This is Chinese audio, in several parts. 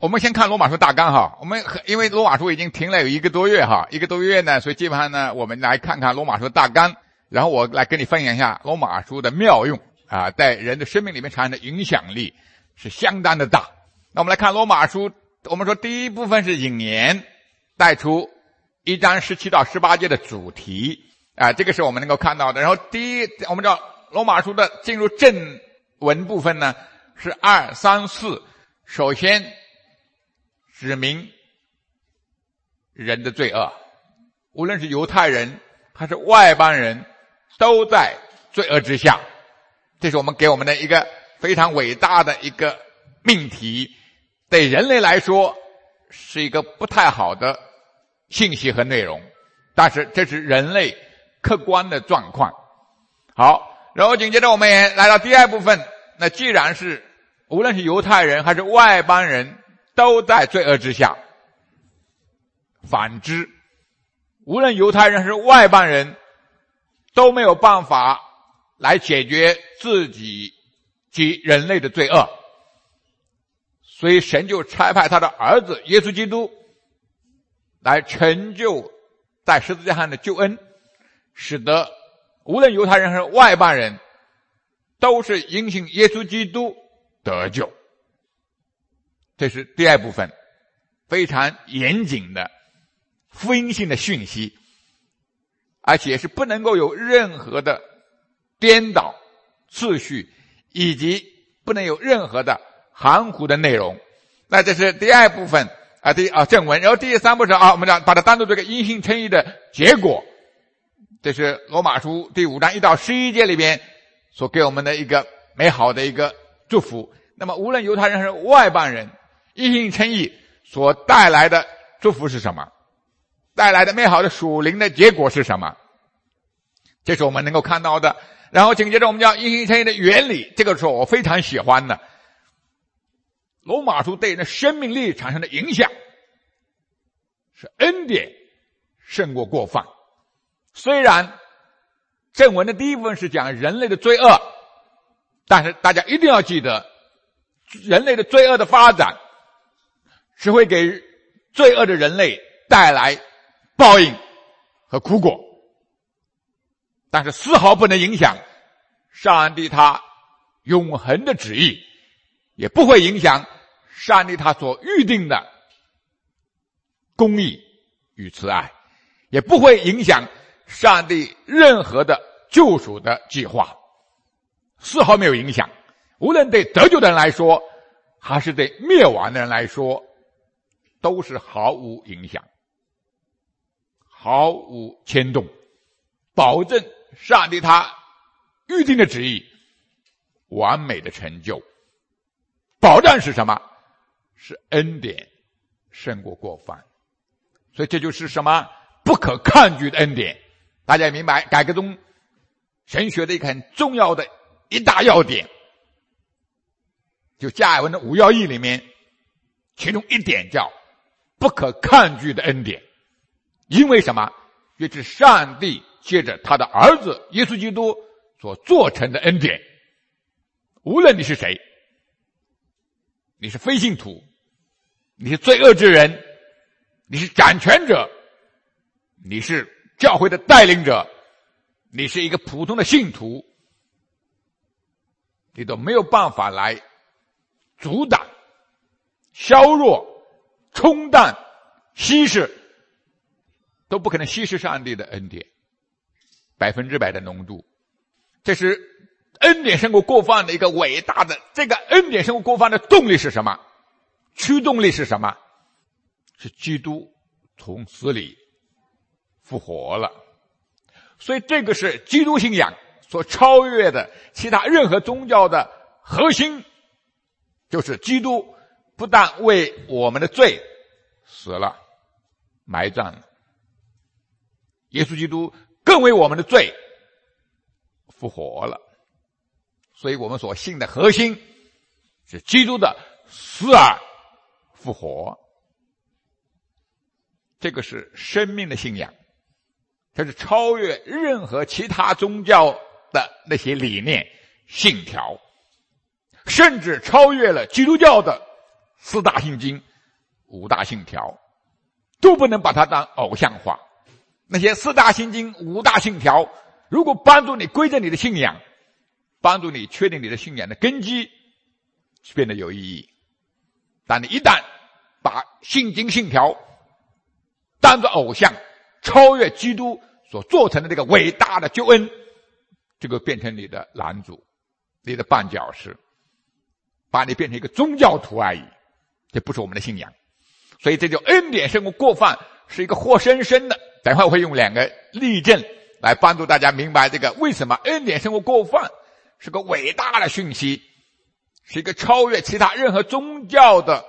我们先看罗马书大纲哈，因为罗马书已经停了有1个多月哈，1个多月呢，所以基本上呢，我们来看看罗马书大纲，然后我来跟你分享一下罗马书的妙用啊，在人的生命里面产生的影响力是相当的大。那我们来看罗马书，我们说第一部分是引言，带出1章17到18节的主题啊，这个是我们能够看到的。然后我们知道罗马书的进入正文部分呢是2、3、4，首先指明人的罪恶，无论是犹太人还是外邦人都在罪恶之下，这是我们给我们的一个非常伟大的一个命题，对人类来说是一个不太好的信息和内容，但是这是人类客观的状况。好，然后紧接着我们也来到第二部分，那既然是无论是犹太人还是外邦人都在罪恶之下，反之无论犹太人还是外邦人都没有办法来解决自己及人类的罪恶，所以神就差派他的儿子耶稣基督来成就在十字架上的救恩，使得无论犹太人还是外邦人都是因信耶稣基督得救。这是第二部分非常严谨的福音性的讯息，而且是不能够有任何的颠倒次序，以及不能有任何的含糊的内容。那这是第二部分正文。然后第三部分我们把它当作这个因信称义的结果，这是罗马书第5章1到11节里边所给我们的一个美好的一个祝福。那么无论犹太人还是外邦人，因信称义所带来的祝福是什么？带来的美好的属灵的结果是什么？这是我们能够看到的。然后紧接着我们讲因信称义的原理，这个是我非常喜欢的。罗马书对人的生命力产生的影响是恩典胜过过犯。虽然正文的第一部分是讲人类的罪恶，但是大家一定要记得，人类的罪恶的发展只会给罪恶的人类带来报应和苦果，但是丝毫不能影响上帝他永恒的旨意，也不会影响上帝他所预定的公义与慈爱，也不会影响上帝任何的救赎的计划，丝毫没有影响。无论对得救的人来说还是对灭亡的人来说，都是毫无影响，毫无牵动，保证上帝他预定的旨意完美的成就。保障是什么？是恩典胜过过犯。所以这就是什么？不可抗拒的恩典。大家也明白改革中神学的一个很重要的一大要点，就加尔文的5要义里面其中一点叫不可抗拒的恩典。因为什么？这是上帝借着他的儿子耶稣基督所做成的恩典。无论你是谁，你是非信徒，你是罪恶之人，你是掌权者，你是教会的带领者，你是一个普通的信徒，你都没有办法来阻挡、削弱、冲淡、稀释，都不可能稀释上帝的恩典100%的浓度。这是恩典胜过过犯的一个伟大的，这个恩典胜过过犯的动力是什么？驱动力是什么？是基督从死里复活了。所以这个是基督信仰所超越的其他任何宗教的核心，就是基督不但为我们的罪死了埋葬了，耶稣基督更为我们的罪复活了。所以我们所信的核心是基督的死而复活。这个是生命的信仰，这是超越任何其他宗教的那些理念信条，甚至超越了基督教的4大信经五大信条，都不能把它当偶像化。那些四大心经、五大信条，如果帮助你归正你的信仰，帮助你确定你的信仰的根基，变得有意义。但你一旦把信经信条当作偶像，超越基督所做成的这个伟大的救恩，这个变成你的拦阻，你的绊脚石，把你变成一个宗教徒而已，这不是我们的信仰。所以这就恩典生活过犯是一个活生生的，等会我会用2个例证来帮助大家明白这个为什么恩典生活过犯是个伟大的讯息，是一个超越其他任何宗教的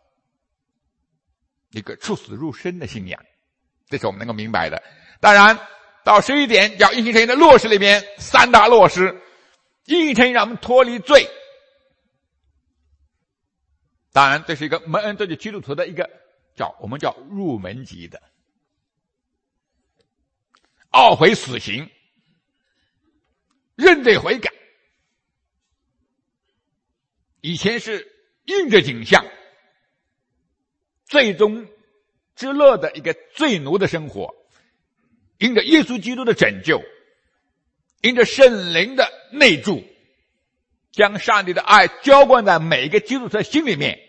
一个出死入生的信仰，这是我们能够明白的。当然到11点叫因信称义的落实里面3大落实，因信称义让我们脱离罪，当然这是一个蒙恩得救基督徒的一个我们叫入门级的，懊悔死刑，认罪悔改。以前是应着景象，最终之乐的一个罪奴的生活，因着耶稣基督的拯救，因着圣灵的内住，将上帝的爱浇灌在每个基督徒的心里面，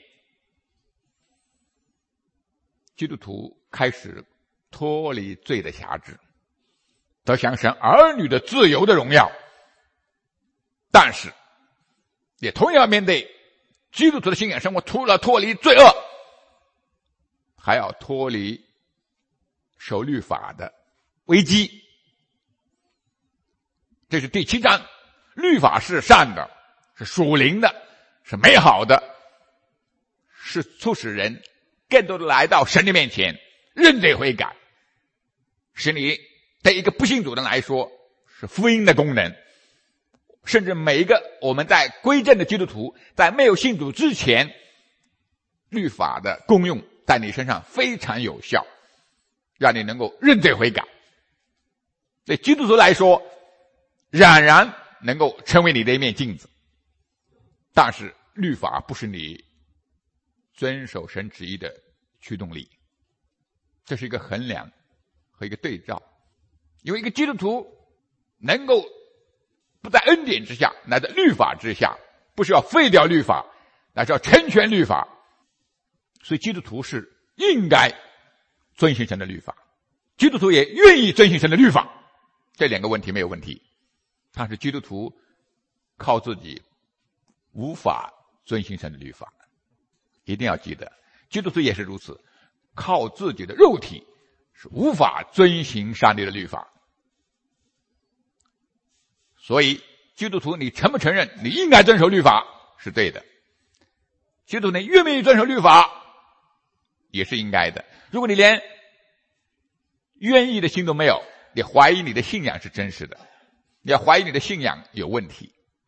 基督徒开始脱离罪的辖制，得享神儿女的自由的荣耀。但是也同样面对基督徒的信仰生活，除了脱离罪恶，还要脱离守律法的危机。这是第7章，律法是善的，是属灵的，是美好的，是促使人更多的来到神的面前认罪悔改，使你对一个不信主的人来说是福音的功能。甚至每一个我们在归正的基督徒，在没有信主之前，律法的功用在你身上非常有效，让你能够认罪悔改。对基督徒来说，俨然能够成为你的一面镜子。但是律法不是你遵守神旨意的驱动力，这是一个衡量和一个对照。因为一个基督徒能够不在恩典之下，乃在律法之下，不是要废掉律法，乃是要成全律法。所以基督徒是应该遵行神的律法，基督徒也愿意遵行神的律法，这2个问题没有问题。但是基督徒靠自己无法遵行神的律法，一定要记得，基督徒也是如此，靠自己的肉体是无法遵行上帝的律法。所以基督徒你承不承认你应该遵守律法是对的，基督徒你愿不愿意遵守律法也是应该的。如果你连愿意的心都没有，你怀疑你的信仰是真实的，你要怀疑你的信仰有问题。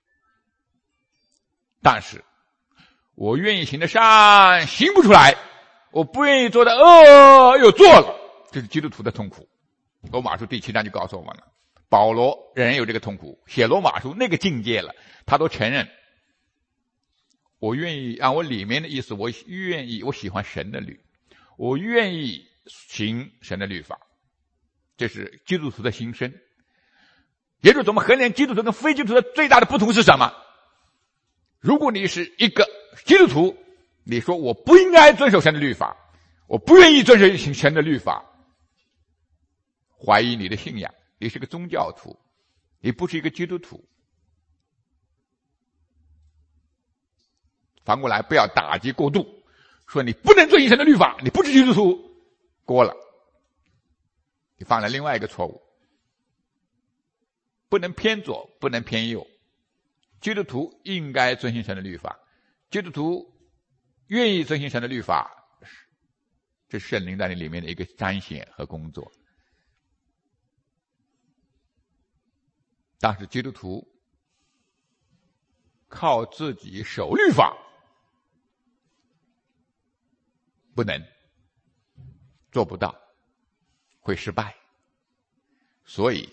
但是我愿意行的善行不出来，我不愿意做的恶又做了，这是基督徒的痛苦。罗马书第7章就告诉我们了，保罗仍然有这个痛苦，写罗马书那个境界了，他都承认我愿意按我里面的意思，我喜欢神的律，我愿意行神的律法，这是基督徒的心声。也就是我们衡量基督徒跟非基督徒的最大的不同是什么？如果你是一个基督徒，你说我不应该遵守神的律法，我不愿意遵守神的律法，怀疑你的信仰，你是个宗教徒，你不是一个基督徒。反过来不要打击过度，说你不能遵行神的律法，你不是基督徒，过了，你犯了另外一个错误。不能偏左，不能偏右。基督徒应该遵行神的律法，基督徒愿意遵行神的律法，这是圣灵在你里面的一个彰显和工作。但是基督徒靠自己守律法不能，做不到，会失败。所以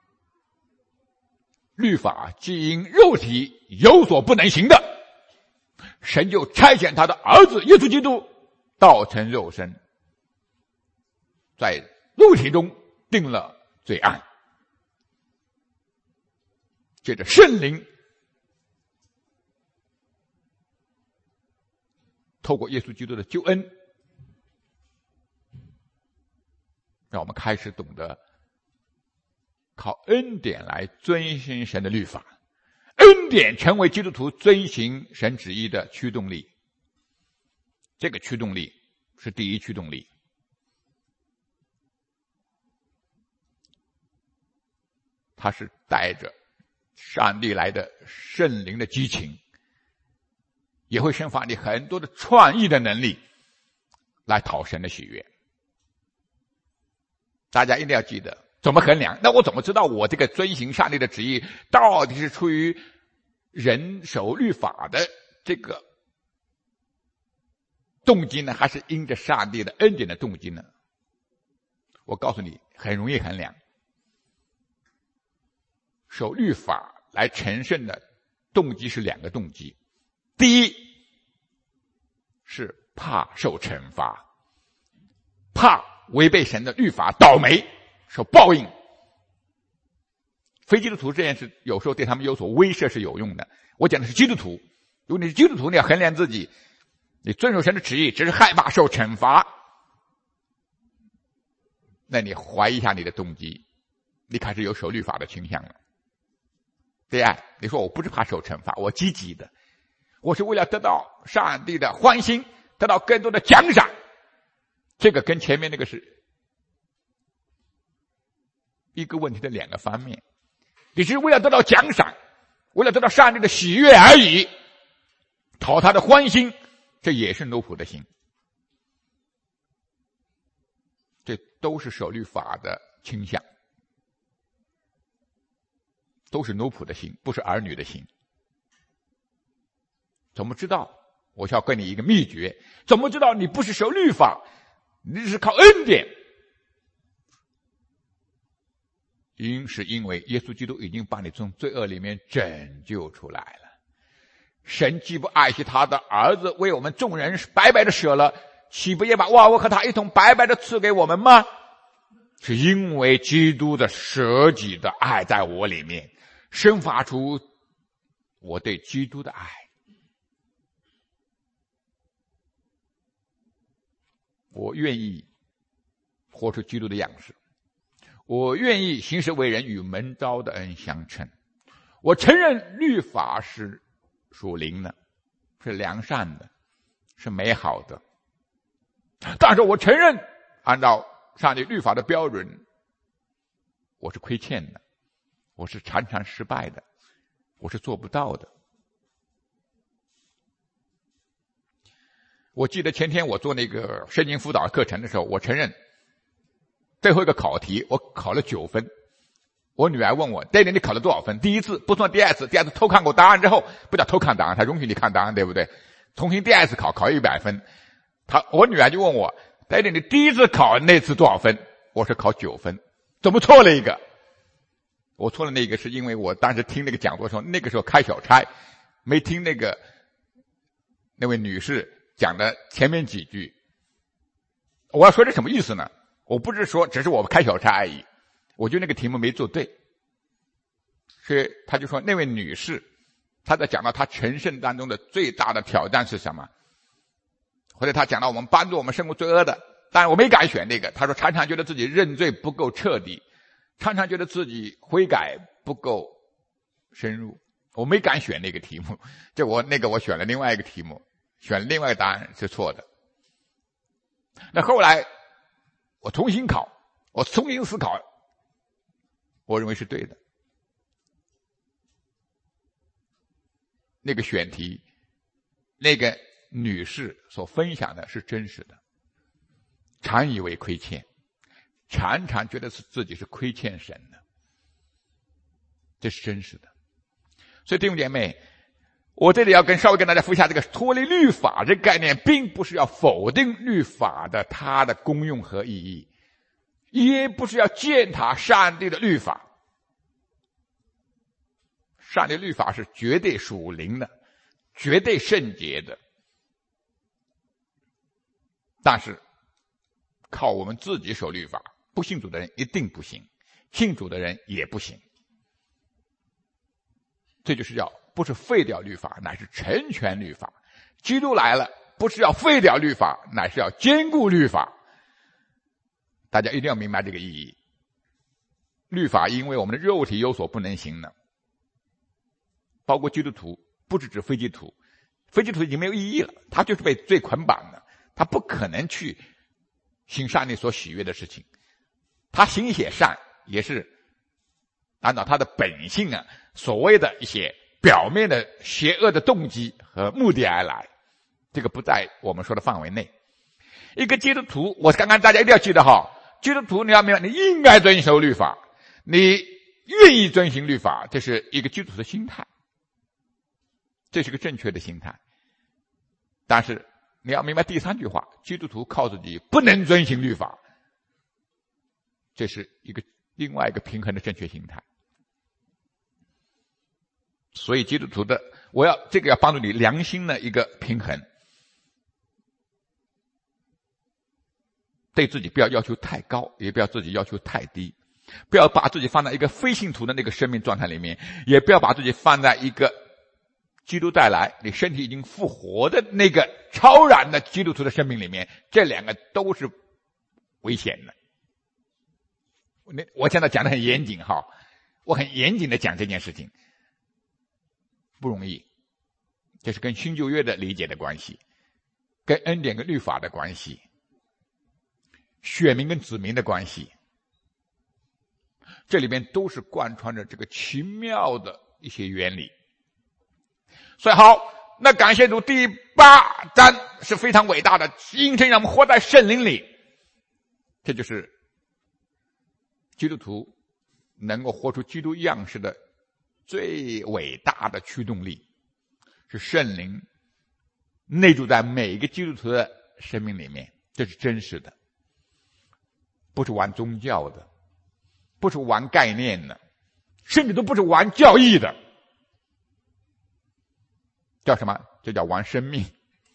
律法既因肉体有所不能行的，神就差遣他的儿子耶稣基督道成肉身，在肉体中定了罪案。接着圣灵透过耶稣基督的救恩，让我们开始懂得靠恩典来遵行神的律法。恩典成为基督徒遵行神旨意的驱动力。这个驱动力是第一驱动力。它是带着上帝来的圣灵的激情，也会生发你很多的创意的能力来讨神的喜悦。大家一定要记得怎么衡量。那我怎么知道我这个遵行上帝的旨意到底是出于人守律法的这个动机呢，还是因着上帝的恩典的动机呢？我告诉你，很容易衡量。守律法来成圣的动机是两个动机。第一是怕受惩罚，怕违背神的律法倒霉受报应。非基督徒这件事有时候对他们有所威慑是有用的。我讲的是基督徒。如果你是基督徒，你要衡量自己，你遵守神的旨意只是害怕受惩罚，那你怀疑一下你的动机，你开始有守律法的倾向了。第二，你说我不是怕受惩罚，我积极的，我是为了得到上帝的欢心，得到更多的奖赏。这个跟前面那个是一个问题的两个方面。你是为了得到奖赏，为了得到上帝的喜悦而已，讨他的欢心，这也是奴仆的心。这都是守律法的倾向，都是奴仆的心，不是儿女的心。怎么知道？我要跟你一个秘诀，怎么知道你不是守律法，你是靠恩典？是因为耶稣基督已经把你从罪恶里面拯救出来了。神既不爱惜他的儿子为我们众人白白的舍了，岂不也把万物和他一同白白的赐给我们吗？是因为基督的舍己的爱在我里面生发出我对基督的爱。我愿意活出基督的样式，我愿意行事为人与蒙召的恩相称。我承认律法是属灵的，是良善的，是美好的，但是我承认按照上帝律法的标准，我是亏欠的，我是常常失败的，我是做不到的。我记得前天我做那个圣经辅导课程的时候，我承认最后一个考题我考了9分。我女儿问我，爹爹你考了多少分？第一次不算第二次，第二次偷看过答案之后，不叫偷看答案，他容许你看答案，对不对？重新第二次考100分。我女儿就问我，爹爹你第一次考那次多少分？我说考9分。怎么错了一个？我错了那个是因为我当时听那个讲座的时候，那个时候开小差，没听那位女士讲的前面几句。我要说这什么意思呢？我不是说只是我开小差而已，我觉得那个题目没做对。所以他就说那位女士她在讲到她成圣当中的最大的挑战是什么，或者她讲到我们帮助我们胜过罪恶的，但我没敢选那个。她说常常觉得自己认罪不够彻底，常常觉得自己悔改不够深入，我没敢选那个题目。我选了另外一个题目，选了另外一个答案是错的。那后来我重新考，我重新思考，我认为是对的。那个选题，那个女士所分享的是真实的，常以为亏欠，常常觉得自己是亏欠神的，这是真实的。所以弟兄姐妹，我这里要稍微跟大家复习一下这个脱离律法这个概念，并不是要否定律法的它的功用和意义，也不是要践踏上帝的律法。上帝律法是绝对属灵的，绝对圣洁的。 但是靠我们自己守律法，不信主的人一定不行，信主的人也不行。这就是要不是废掉律法，乃是成全律法。基督来了，不是要废掉律法，乃是要坚固律法。大家一定要明白这个意义。律法因为我们的肉体有所不能行的，包括基督徒，不是指非基督徒，非基督徒已经没有意义了，他就是被罪捆绑的，他不可能去行上帝所喜悦的事情。他行一些善也是按照他的本性啊，所谓的一些表面的邪恶的动机和目的而来，这个不在我们说的范围内。一个基督徒，我刚刚大家一定要记得哈，基督徒你要明白，你应该遵守律法，你愿意遵行律法，这是一个基督徒的心态，这是个正确的心态。但是你要明白第三句话，基督徒靠自己不能遵行律法，这是另外一个平衡的正确心态。所以基督徒的，这个要帮助你良心的一个平衡，对自己不要要求太高，也不要自己要求太低，不要把自己放在一个非信徒的那个生命状态里面，也不要把自己放在一个基督带来你身体已经复活的那个超然的基督徒的生命里面，这两个都是危险的。我现在讲的很严谨哈，我很严谨的讲这件事情，不容易。这是跟新旧约的理解的关系，跟恩典跟律法的关系，选民跟子民的关系，这里面都是贯穿着这个奇妙的一些原理。所以好，那感谢主，第8章是非常伟大的，印证让我们活在圣灵里，这就是基督徒能够活出基督样式的最伟大的驱动力，是圣灵内住在每一个基督徒的生命里面，这是真实的，不是玩宗教的，不是玩概念的，甚至都不是玩教义的，叫什么？这叫玩生命，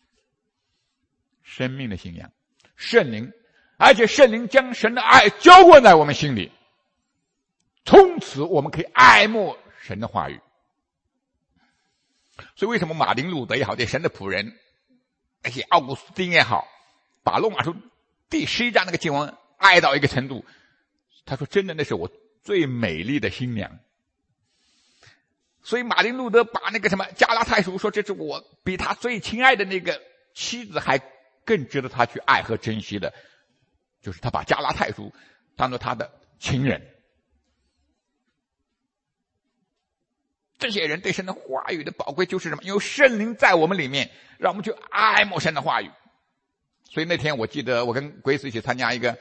生命的信仰，圣灵，而且圣灵将神的爱浇灌在我们心里，从此我们可以爱慕神的话语。所以为什么马丁路德也好，对神的仆人，那些奥古斯丁也好，把罗马书第11章那个经文爱到一个程度，他说真的，那是我最美丽的新娘。所以马丁路德把那个什么加拉太书说，这是我比他最亲爱的那个妻子还更值得他去爱和珍惜的，就是他把加拉太书当作他的情人。这些人对神的话语的宝贵就是什么？有圣灵在我们里面，让我们去爱慕神的话语。所以那天我记得我跟鬼子一起参加一个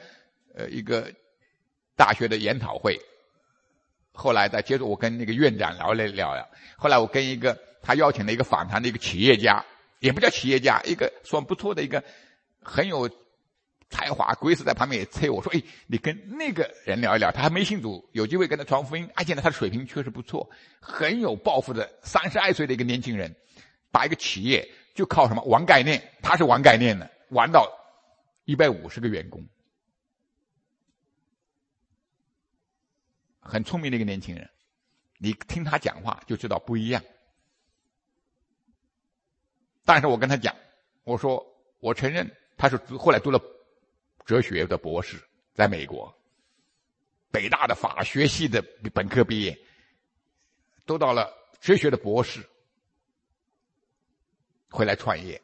大学的研讨会，后来再接着我跟那个院长聊了聊，后来我跟一个他邀请了一个访谈的一个企业家，也不叫企业家，一个算不错的一个很有才华，鬼子在旁边也催我说，你跟那个人聊一聊，他还没信主，有机会跟他传福音，而且呢他的水平确实不错，很有抱负的32岁的一个年轻人，把一个企业就靠什么玩概念，他是玩概念的，玩到150个员工，很聪明的一个年轻人，你听他讲话就知道不一样。但是我跟他讲，我说我承认他是后来读了哲学的博士，在美国北大的法学系的本科毕业，都到了哲学的博士，回来创业，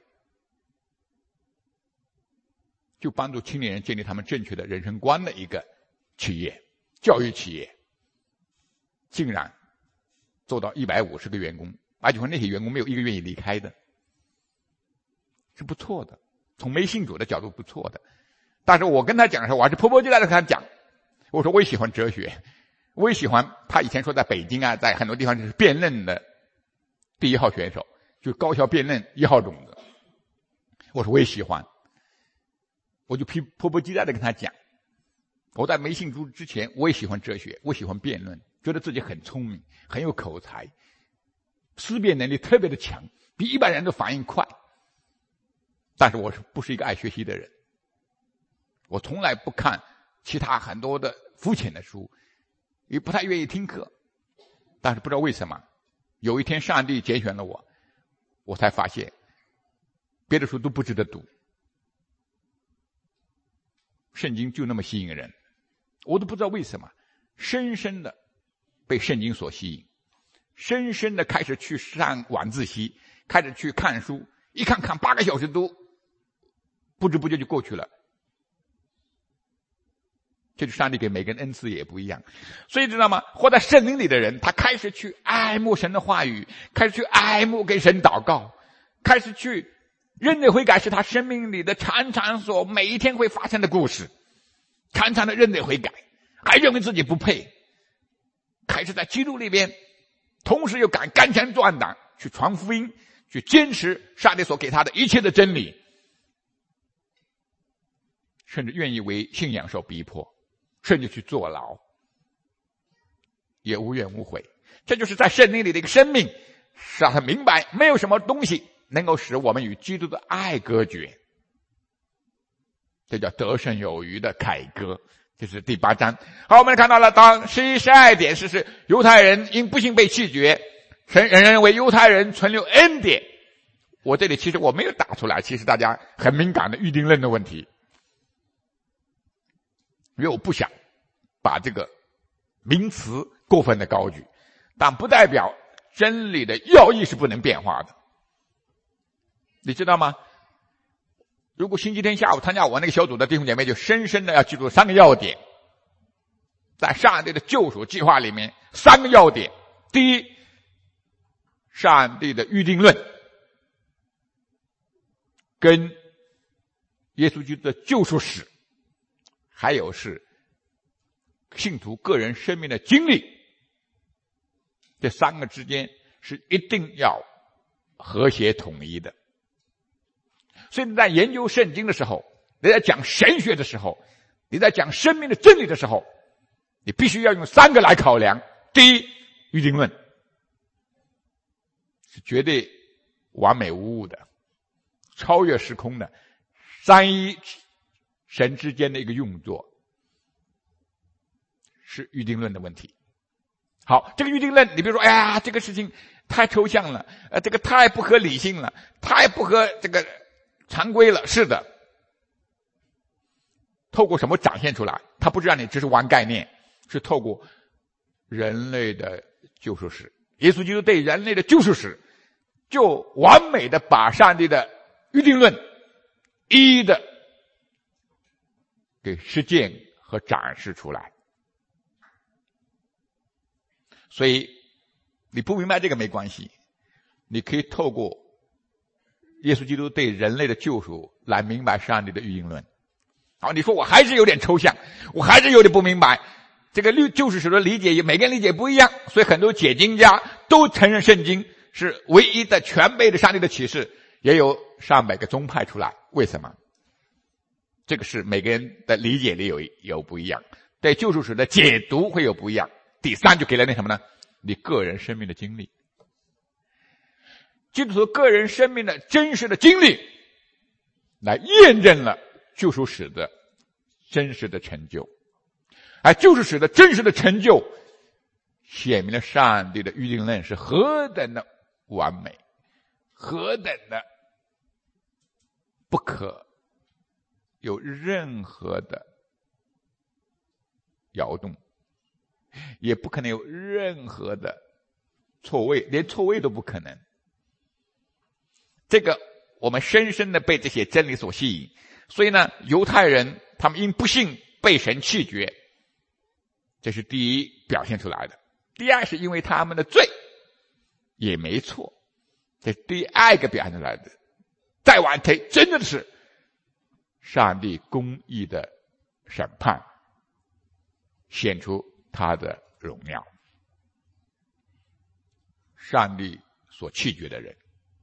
就帮助青年人建立他们正确的人生观的一个企业，教育企业，竟然做到150个员工，而且说那些员工没有一个愿意离开的，是不错的，从没信主的角度不错的。但是我跟他讲的时候，我还是迫不及待的跟他讲，我说我也喜欢哲学，我也喜欢，他以前说在北京啊，在很多地方就是辩论的第1号选手，就高校辩论1号种子，我说我也喜欢，我就迫不及待的跟他讲，我在没信主之前我也喜欢哲学，我喜欢辩论，觉得自己很聪明，很有口才，思辨能力特别的强，比一般人都反应快，但是我不是一个爱学习的人， 我从来不看其他很多的肤浅的书，也不太愿意听课。但是不知道为什么，有一天上帝拣选了我，我才发现别的书都不值得读，圣经就那么吸引人。我都不知道为什么，深深的被圣经所吸引，深深的开始去上晚自习，开始去看书，一看8个小时都不知不觉就过去了。这就是上帝给每个人恩赐也不一样。所以知道吗，活在圣灵里的人，他开始去爱慕神的话语，开始去爱慕跟神祷告，开始去认罪悔改，是他生命里的常常所每一天会发生的故事，常常的认罪悔改，还认为自己不配，开始在基督里边，同时又敢干枪断胆去传福音，去坚持上帝所给他的一切的真理，甚至愿意为信仰受逼迫，甚至去坐牢，也无怨无悔。这就是在圣灵里的一个生命，使他明白没有什么东西能够使我们与基督的爱隔绝。这叫得胜有余的凯歌。这是第8章。好，我们看到了当11、12点是犹太人因不信被弃绝，神仍然为犹太人存留恩典。我这里其实我没有打出来，其实大家很敏感的预定论的问题，因为我不想把这个名词过分的高举，但不代表真理的要义是不能变化的。你知道吗？如果星期天下午参加我那个小组的弟兄姐妹，就深深的要记住3个要点，在上帝的救赎计划里面3个要点。第一，上帝的预定论跟耶稣基督的救赎史，还有是信徒个人生命的经历，这3个之间是一定要和谐统一的。所以你在研究圣经的时候，你在讲神学的时候，你在讲生命的真理的时候，你必须要用3个来考量。第一，预定论是绝对完美无误的，超越时空的，三一神之间的一个运作，是预定论的问题。好，这个预定论，你比如说，哎呀，这个事情太抽象了，这个太不合理性了，太不合这个常规了。是的，透过什么展现出来？它不是让你只是玩概念，是透过人类的救赎史。耶稣基督对人类的救赎史，就完美的把上帝的预定论一一的给实践和展示出来。所以你不明白这个没关系，你可以透过耶稣基督对人类的救赎来明白上帝的预定论。好，你说我还是有点抽象，我还是有点不明白，这个救赎史的理解每个人理解不一样，所以很多解经家都承认圣经是唯一的全备的上帝的启示，也有上百个宗派出来。为什么？这个是每个人的理解里有不一样，对救赎史的解读会有不一样。第3就给了那什么呢？你个人生命的经历，基督徒个人生命的真实的经历，来验证了救赎史的真实的成就。而救赎史的真实的成就，显明了上帝的预定论是何等的完美，何等的不可有任何的摇动，也不可能有任何的错位，连错位都不可能。这个我们深深的被这些真理所吸引。所以呢，犹太人他们因不信被神弃绝，这是第一表现出来的。第二是因为他们的罪，也没错，这是第二个表现出来的。再往推，真的是上帝公义的审判，显出他的荣耀。上帝所弃绝的人，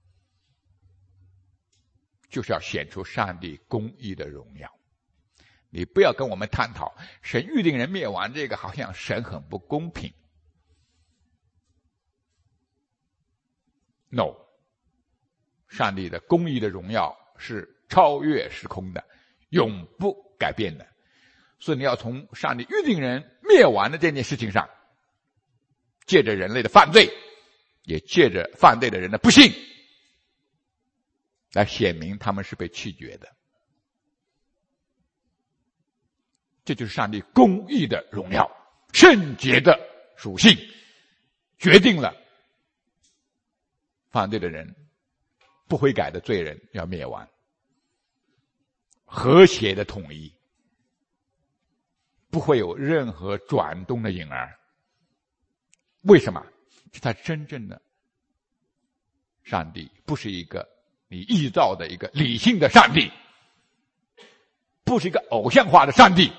就是要显出上帝公义的荣耀。你不要跟我们探讨神预定人灭亡，这个好像神很不公平。No， 上帝的公义的荣耀是超越时空的，永不改变的。所以你要从上帝预定人灭亡的这件事情上，借着人类的犯罪，也借着犯罪的人的不幸，来显明他们是被弃绝的。这就是上帝公义的荣耀，圣洁的属性，决定了犯罪的人，不悔改的罪人要灭亡，和谐的统一，不会有任何转动的影儿。为什么？是他真正的上帝，不是一个你臆造的一个理性的上帝，不是一个偶像化的上帝，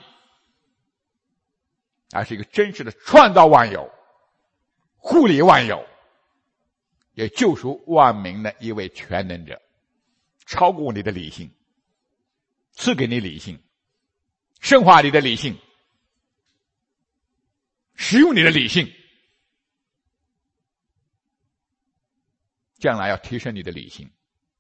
而是一个真实的创造万有、护理万有，也救赎万民的一位全能者，超过你的理性，赐给你理性，深化你的理性，使用你的理性，将来要提升你的理性，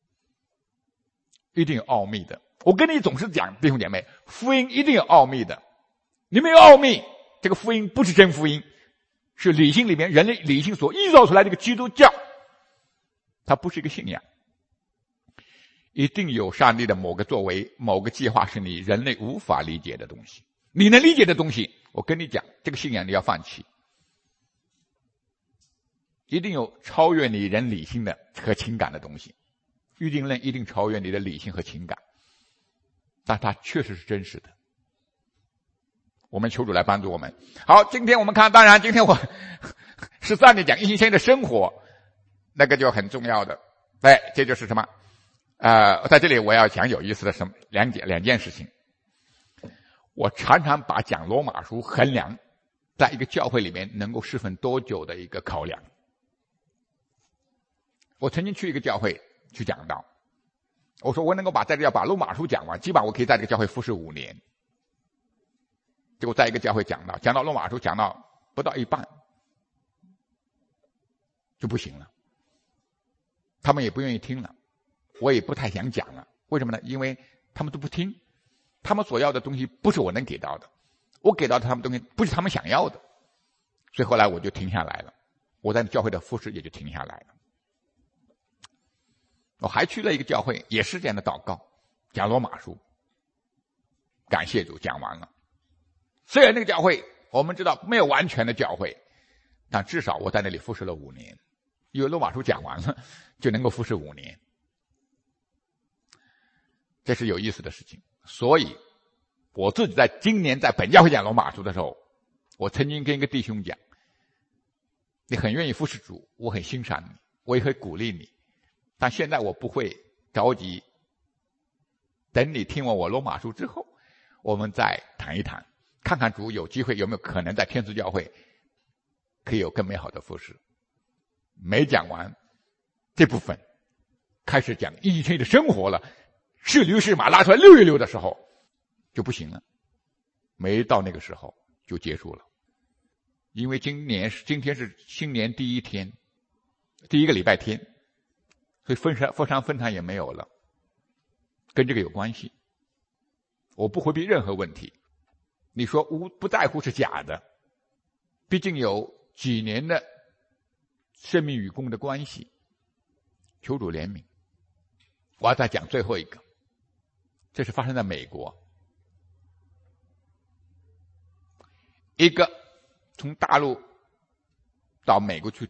一定有奥秘的。我跟你总是讲，弟兄姐妹，福音一定有奥秘的。你没有奥秘，这个福音不是真福音，是理性里面人类理性所臆造出来的一个基督教，它不是一个信仰。一定有上帝的某个作为，某个计划是你人类无法理解的东西。你能理解的东西，我跟你讲，这个信仰你要放弃。一定有超越你人理性的和情感的东西，预定论一定超越你的理性和情感，但它确实是真实的。我们求主来帮助我们。好，今天我们看，当然今天我13节讲一心的生活，那个就很重要的。对，这就是什么？在这里我要讲有意思的两件事情。我常常把讲罗马书衡量在一个教会里面能够侍奉多久的一个考量。我曾经去一个教会去讲道，我说我能够把罗马书讲完，基本上我可以在这个教会服侍5年。结果在一个教会讲到罗马书讲到不到一半就不行了，他们也不愿意听了，我也不太想讲了。为什么呢？因为他们都不听，他们所要的东西不是我能给到的，我给到他们东西不是他们想要的，所以后来我就停下来了，我在教会的服侍也就停下来了。我还去了一个教会，也是这样的祷告，讲罗马书，感谢主，讲完了。虽然那个教会我们知道没有完全的教会，但至少我在那里服侍了5年，因为罗马书讲完了就能够服侍5年，这是有意思的事情。所以我自己在今年在本教会讲罗马书的时候，我曾经跟一个弟兄讲，你很愿意服侍主，我很欣赏你，我也会鼓励你，但现在我不会着急，等你听完我罗马书之后，我们再谈一谈，看看主有机会有没有可能在天主教会可以有更美好的服侍。没讲完这部分，开始讲一天的生活了，是驴是马拉出来溜一溜的时候就不行了，没到那个时候就结束了。因为今天是新年第一天，第一个礼拜天，所以分堂也没有了，跟这个有关系。我不回避任何问题，你说不在乎是假的，毕竟有几年的生命与共的关系，求主怜悯。我要再讲最后一个，这是发生在美国，一个从大陆到美国去，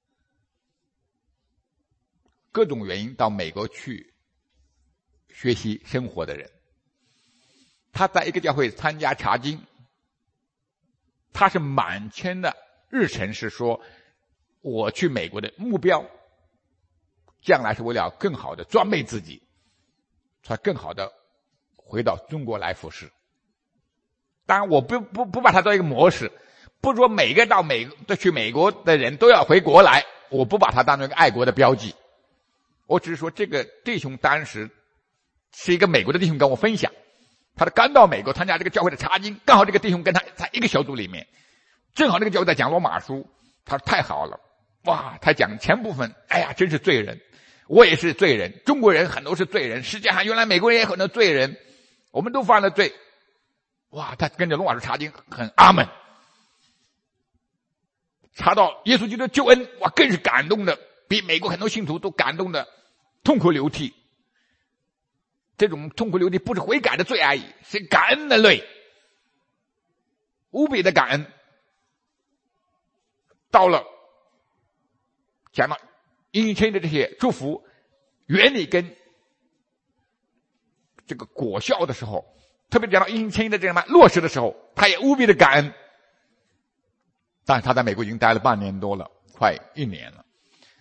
各种原因到美国去学习生活的人，他在一个教会参加查经，他是满腔的日程是说，我去美国的目标将来是为了更好的装备自己，才更好的回到中国来服侍。当然我不把它做一个模式，不说每个去美国的人都要回国来，我不把它当成一个爱国的标记。我只是说这个弟兄当时是一个美国的弟兄跟我分享，他刚到美国参加这个教会的查经，刚好这个弟兄跟他在一个小组里面，正好这个教会在讲罗马书，他说太好了，哇，他讲前部分，哎呀，真是罪人，我也是罪人，中国人很多是罪人，世界上原来美国人也很多罪人，我们都犯了罪， 哇，他跟着罗马书查经很阿门。查到耶稣基督的救恩，哇，更是感动的，比美国很多信徒都感动的痛哭流涕。这种痛哭流涕不是悔改的罪而已，是感恩的泪，无比的感恩。到了讲到殷切的这些祝福原理跟这个果效的时候，特别讲到殷切的这样落实的时候，他也无比的感恩。但是他在美国已经待了半年多了，快1年了。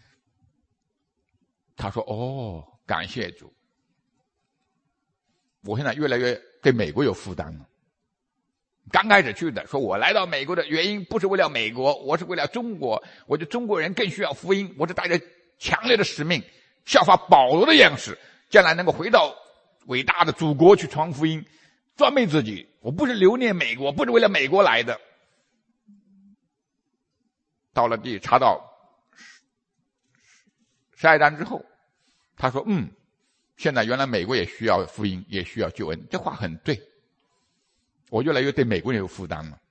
他说：“哦，感谢主，我现在越来越对美国有负担了。刚开始去的，说我来到美国的原因不是为了美国，我是为了中国，我觉得中国人更需要福音，我是带着强烈的使命，效法保罗的样式，将来能够回到伟大的祖国去传福音，装备自己。我不是留恋美国，不是为了美国来的。”到了查到12章之后，他说：“现在原来美国也需要福音，也需要救恩。”这话很对，我越来越对美国人有负担了。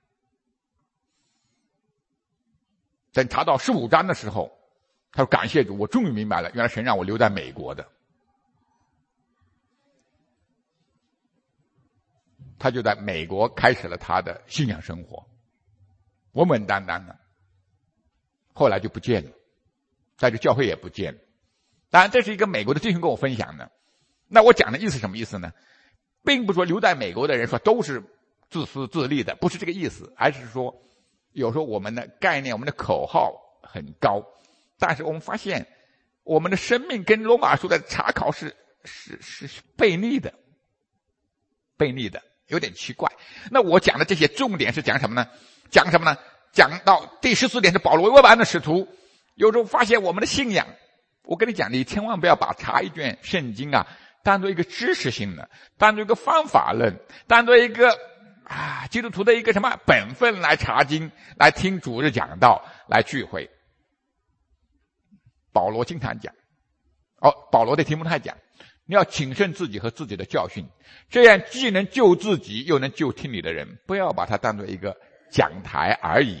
等查到15章的时候，他说：“感谢主，我终于明白了，原来神让我留在美国的。”他就在美国开始了他的信仰生活，稳稳当当的。后来就不见了，在这教会也不见了。当然，这是一个美国的弟兄跟我分享的。那我讲的意思什么意思呢？并不是说留在美国的人说都是自私自利的，不是这个意思，而是说有时候我们的概念、我们的口号很高，但是我们发现我们的生命跟罗马书的查考是背逆的，有点奇怪。那我讲的这些重点是讲什么呢？讲到第14点是保罗为完的使徒，有时候发现我们的信仰，我跟你讲，你千万不要把查一卷圣经当做一个知识性的，当做一个方法论，当做一个基督徒的一个什么本分来查经，来听主日讲道，来聚会。保罗经常讲，保罗对提摩太讲，你要谨慎自己和自己的教训，这样既能救自己，又能救听你的人，不要把它当做一个讲台而已。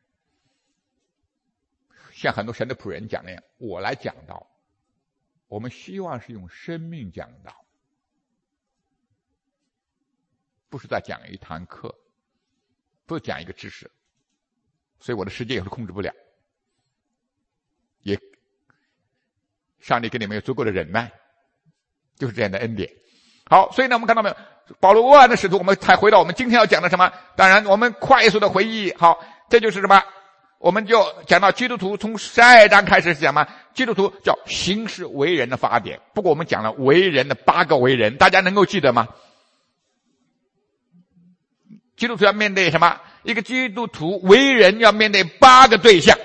像很多神的仆人讲那样，我来讲道，我们希望是用生命讲道，不是在讲一堂课，不是讲一个知识。所以我的时间也是控制不了，也上帝给你们有足够的忍耐，就是这样的恩典。好，所以呢，我们看到没有，保罗完的使徒，我们才回到我们今天要讲的什么。当然我们快速的回忆，好，这就是什么，我们就讲到基督徒从12章开始讲嘛，基督徒叫行事为人的法典。不过我们讲了为人的8个为人，大家能够记得吗？基督徒要面对什么？一个基督徒为人要面对8个对象。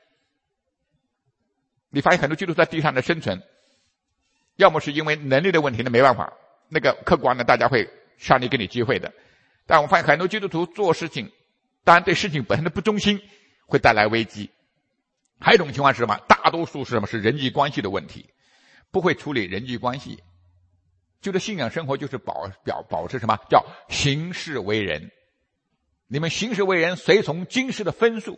你发现很多基督徒在地上的生存，要么是因为能力的问题，那没办法，那个客观的大家会上帝给你机会的。但我发现很多基督徒做事情，当然对事情本身的不忠心会带来危机。还有一种情况是什么？大多数是什么？是人际关系的问题，不会处理人际关系。就是信仰生活就是保持什么？叫行事为人。你们行事为人随从今世的分数。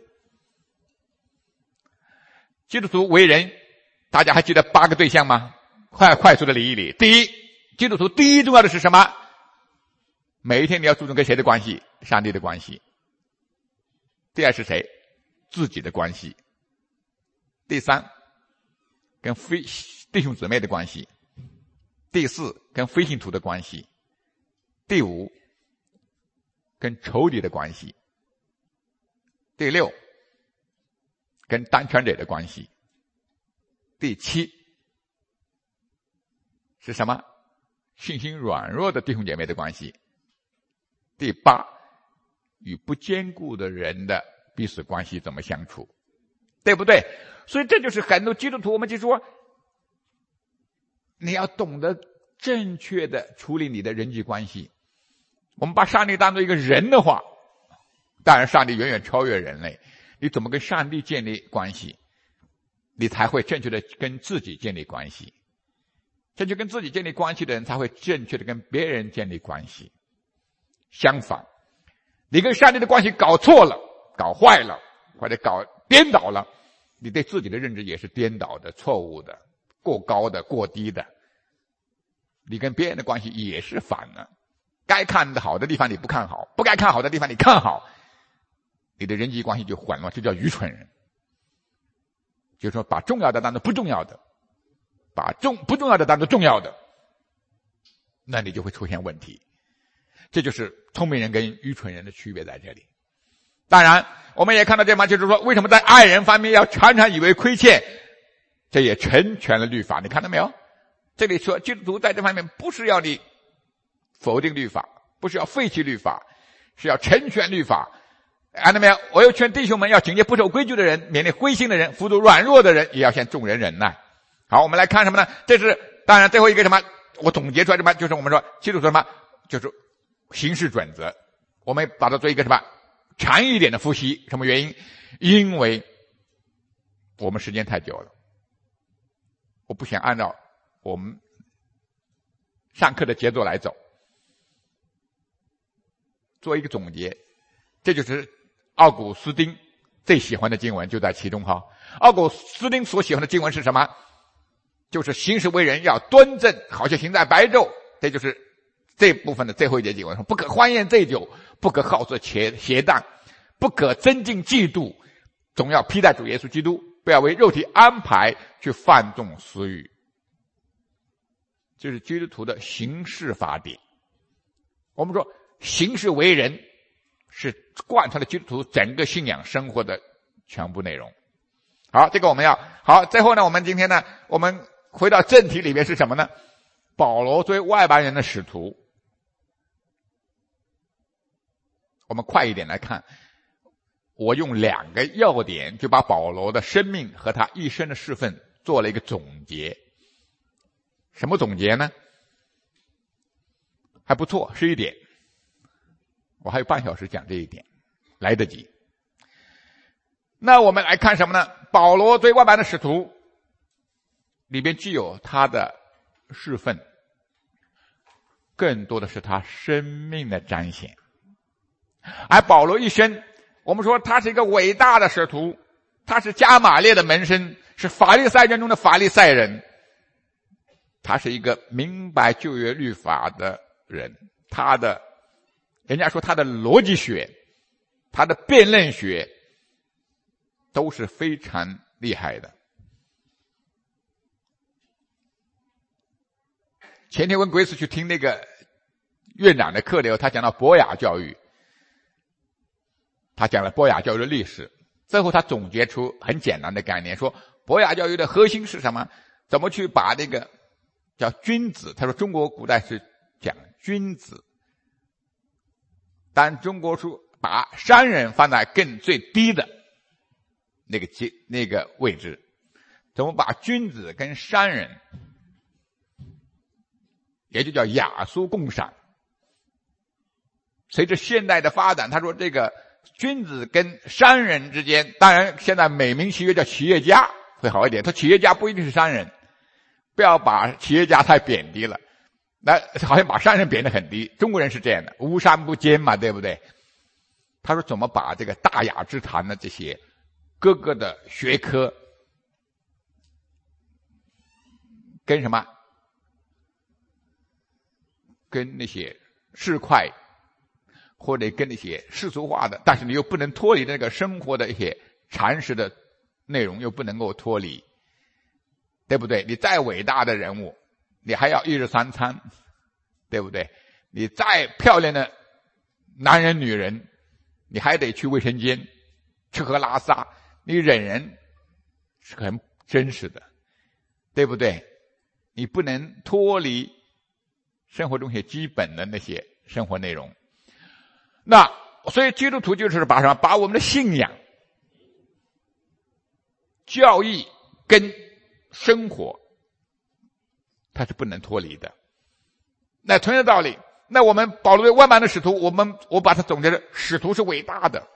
基督徒为人，大家还记得8个对象吗？快速的理一理。第一，基督徒第一重要的是什么？每一天你要注重跟谁的关系？上帝的关系。第二是谁？自己的关系。第三，跟弟兄姊妹的关系。第四，跟非信徒的关系。第五，跟仇敌的关系。第六，跟当权者的关系。第七是什么？信心软弱的弟兄姐妹的关系。第八，与不坚固的人的彼此关系怎么相处，对不对？所以这就是很多基督徒，我们就说你要懂得正确的处理你的人际关系。我们把上帝当作一个人的话，当然上帝远远超越人类，你怎么跟上帝建立关系，你才会正确的跟自己建立关系。正确跟自己建立关系的人才会正确的跟别人建立关系。 相反，你跟上帝的关系搞错了，搞坏了，或者搞颠倒了，你对自己的认知也是颠倒的、错误的、过高的、过低的。你跟别人的关系也是反了，该看的好的地方你不看好，不该看好的地方你看好，你的人际关系就混乱，这叫愚蠢人。就是说把重要的当作不重要的，把不重要的当作重要的，那你就会出现问题。这就是聪明人跟愚蠢人的区别在这里。当然我们也看到这嘛，就是说为什么在爱人方面要常常以为亏欠，这也成全了律法。你看到没有，这里说基督徒在这方面不是要你否定律法，不是要废弃律法，是要成全律法。看到没有，我又劝弟兄们要警戒不守规矩的人，勉励灰心的人，辅助软弱的人，也要向众人忍耐。好，我们来看什么呢？这是当然最后一个什么，我总结出来什么，就是我们说基督徒什么，就是行事准则。我们把它做一个什么长一点的复习。什么原因？因为我们时间太久了，我不想按照我们上课的节奏来走。做一个总结，这就是奥古斯丁最喜欢的经文，就在其中哈。奥古斯丁所喜欢的经文是什么？就是行事为人要端正，好像行在白昼。这就是这部分的最后一节经文，说不可欢宴醉酒，不可好色邪荡，不可增进嫉妒，总要披戴主耶稣基督，不要为肉体安排去放纵私欲。这是基督徒的行事法典。我们说行事为人是贯穿了基督徒整个信仰生活的全部内容。好，这个我们要好。最后呢，我们今天呢，我们回到正题里面是什么呢？保罗作为外邦人的使徒，我们快一点来看。我用2个要点就把保罗的生命和他一生的侍奉做了一个总结。什么总结呢？还不错，11点。我还有半小时讲这一点，来得及。那我们来看什么呢？保罗对外邦的使徒里边具有他的侍奉，更多的是他生命的彰显。而保罗一生，我们说他是一个伟大的使徒，他是加马列的门生，是法利赛人中的法利赛人，他是一个明白旧约律法的人，人家说他的逻辑学，他的辩论学都是非常厉害的。前天跟贵司去听那个院长的课的时候，他讲到博雅教育，他讲了博雅教育的历史，最后他总结出很简单的概念，说博雅教育的核心是什么？怎么去把那个叫君子，他说中国古代是讲君子，但中国书把商人放在更最低的那个位置，怎么把君子跟商人，也就叫雅俗共赏。随着现代的发展，他说这个君子跟商人之间，当然现在美名其曰叫企业家会好一点，他企业家不一定是商人，不要把企业家太贬低了，那好像把商人贬得很低。中国人是这样的，无商不奸嘛，对不对？他说怎么把这个大雅之谈的这些各个的学科跟什么，跟那些市侩或者跟那些世俗化的，但是你又不能脱离那个生活的一些常识的内容，又不能够脱离，对不对？你再伟大的人物，你还要1日3餐，对不对？你再漂亮的男人女人，你还得去卫生间吃喝拉撒，你忍人是很真实的，对不对？你不能脱离生活中一些基本的那些生活内容。那所以基督徒就是把什么？把我们的信仰、教义跟生活它是不能脱离的。那同样的道理，那我们保罗对外邦的使徒，我把它总结成使徒是伟大的，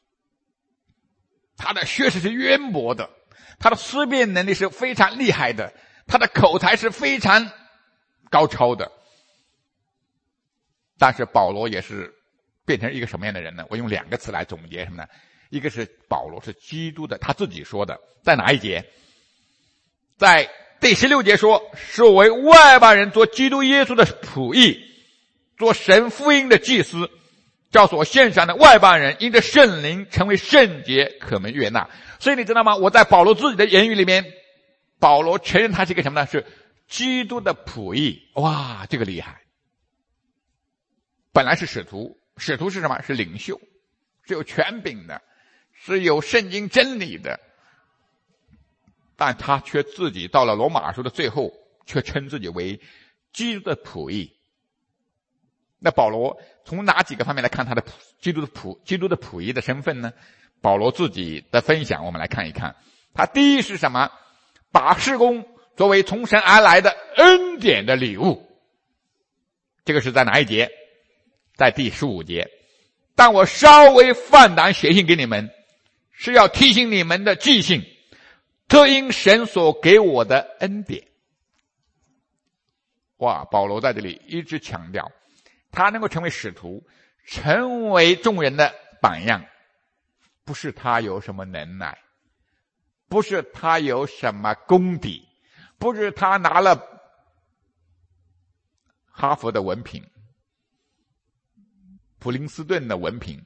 他的学识是渊博的，他的思辨能力是非常厉害的，他的口才是非常高超的。但是保罗也是变成一个什么样的人呢？我用2个词来总结什么呢？一个是保罗是基督的，他自己说的，在哪一节？在第16节说，是我为外邦人做基督耶稣的仆役，做神福音的祭司，叫所献上的外邦人因着圣灵成为圣洁，可蒙悦纳。所以你知道吗？我在保罗自己的言语里面，保罗承认他是一个什么呢？是基督的仆役。哇，这个厉害！本来是使徒，使徒是什么？是领袖，是有权柄的，是有圣经真理的，但他却自己到了罗马书的最后，却称自己为基督的仆役。那保罗从哪几个方面来看他的基督的仆役的身份呢？保罗自己的分享我们来看一看。他第一是什么？把事工作为从神而来的恩典的礼物。这个是在哪一节？在第15节。但我稍微放胆写信给你们，是要提醒你们的记性，特因神所给我的恩典。哇，保罗在这里一直强调，他能够成为使徒，成为众人的榜样，不是他有什么能耐，不是他有什么功底，不是他拿了哈佛的文凭，普林斯顿的文凭，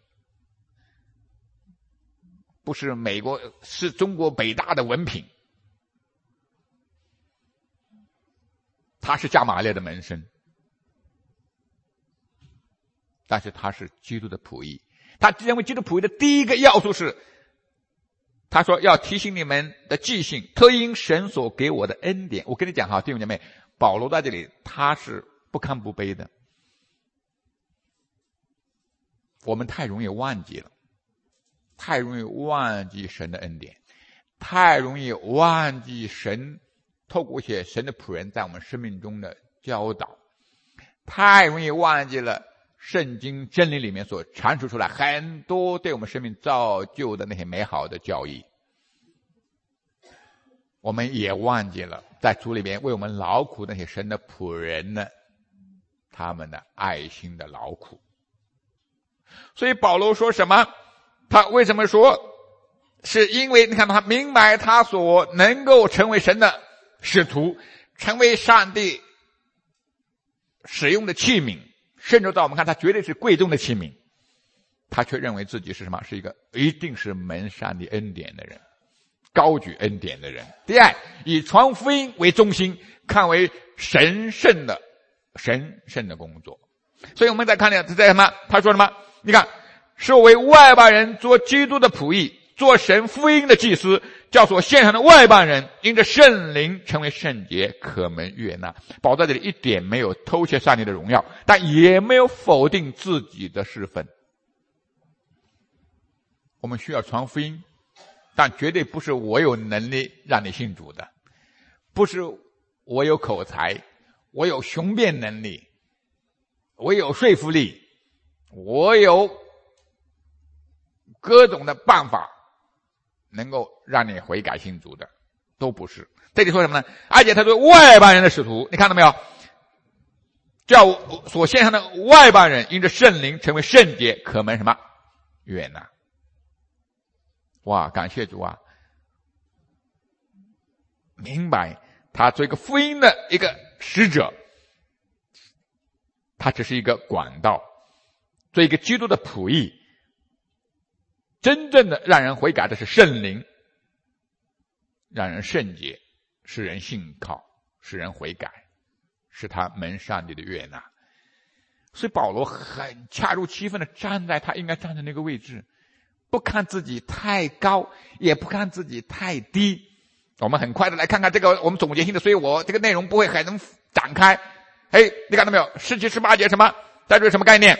不是美国，是中国北大的文凭，他是加马列的门生，但是他是基督的仆役。他认为基督仆役的第一个要素是，他说要提醒你们的记性，特因神所给我的恩典。我跟你讲哈，弟兄姐妹，保罗在这里他是不堪不卑的。我们太容易忘记了，太容易忘记神的恩典，太容易忘记神透过一些神的仆人在我们生命中的教导，太容易忘记了圣经真理里面所阐述出来很多对我们生命造就的那些美好的教义。我们也忘记了在主里面为我们劳苦那些神的仆人呢，他们的爱心的劳苦。所以保罗说什么？他为什么说？是因为你看他明白他所能够成为神的使徒，成为上帝使用的器皿，甚至到我们看他绝对是贵重的器皿，他却认为自己是什么？是一个一定是蒙上帝恩典的人，高举恩典的人。第二，以传福音为中心，看为神圣的工作。所以我们再看这在什么？他说什么？你看，是我为外邦人做基督的仆役，做神福音的祭司，叫所献上的外邦人因着圣灵成为圣洁，可蒙悦纳。保罗在这里一点没有偷窃上帝的荣耀，但也没有否定自己的身份。我们需要传福音，但绝对不是我有能力让你信主的，不是我有口才，我有雄辩能力，我有说服力，我有各种的办法能够让你悔改信主的，都不是。这里说什么呢？而且他对外邦人的使徒，你看到没有？叫所献上的外邦人因着圣灵成为圣洁，可蒙什么？悦纳。哇，感谢主啊！明白他做一个福音的一个使者，他只是一个管道，做一个基督的仆役。真正的让人悔改的是圣灵，让人圣洁，使人信靠，使人悔改，使他蒙上帝的悦纳。所以保罗很恰如其分的站在他应该站的那个位置，不看自己太高，也不看自己太低。我们很快的来看看这个我们总结性的，所以我这个内容不会很能展开。你看到没有？17、18节什么？在这是什么概念？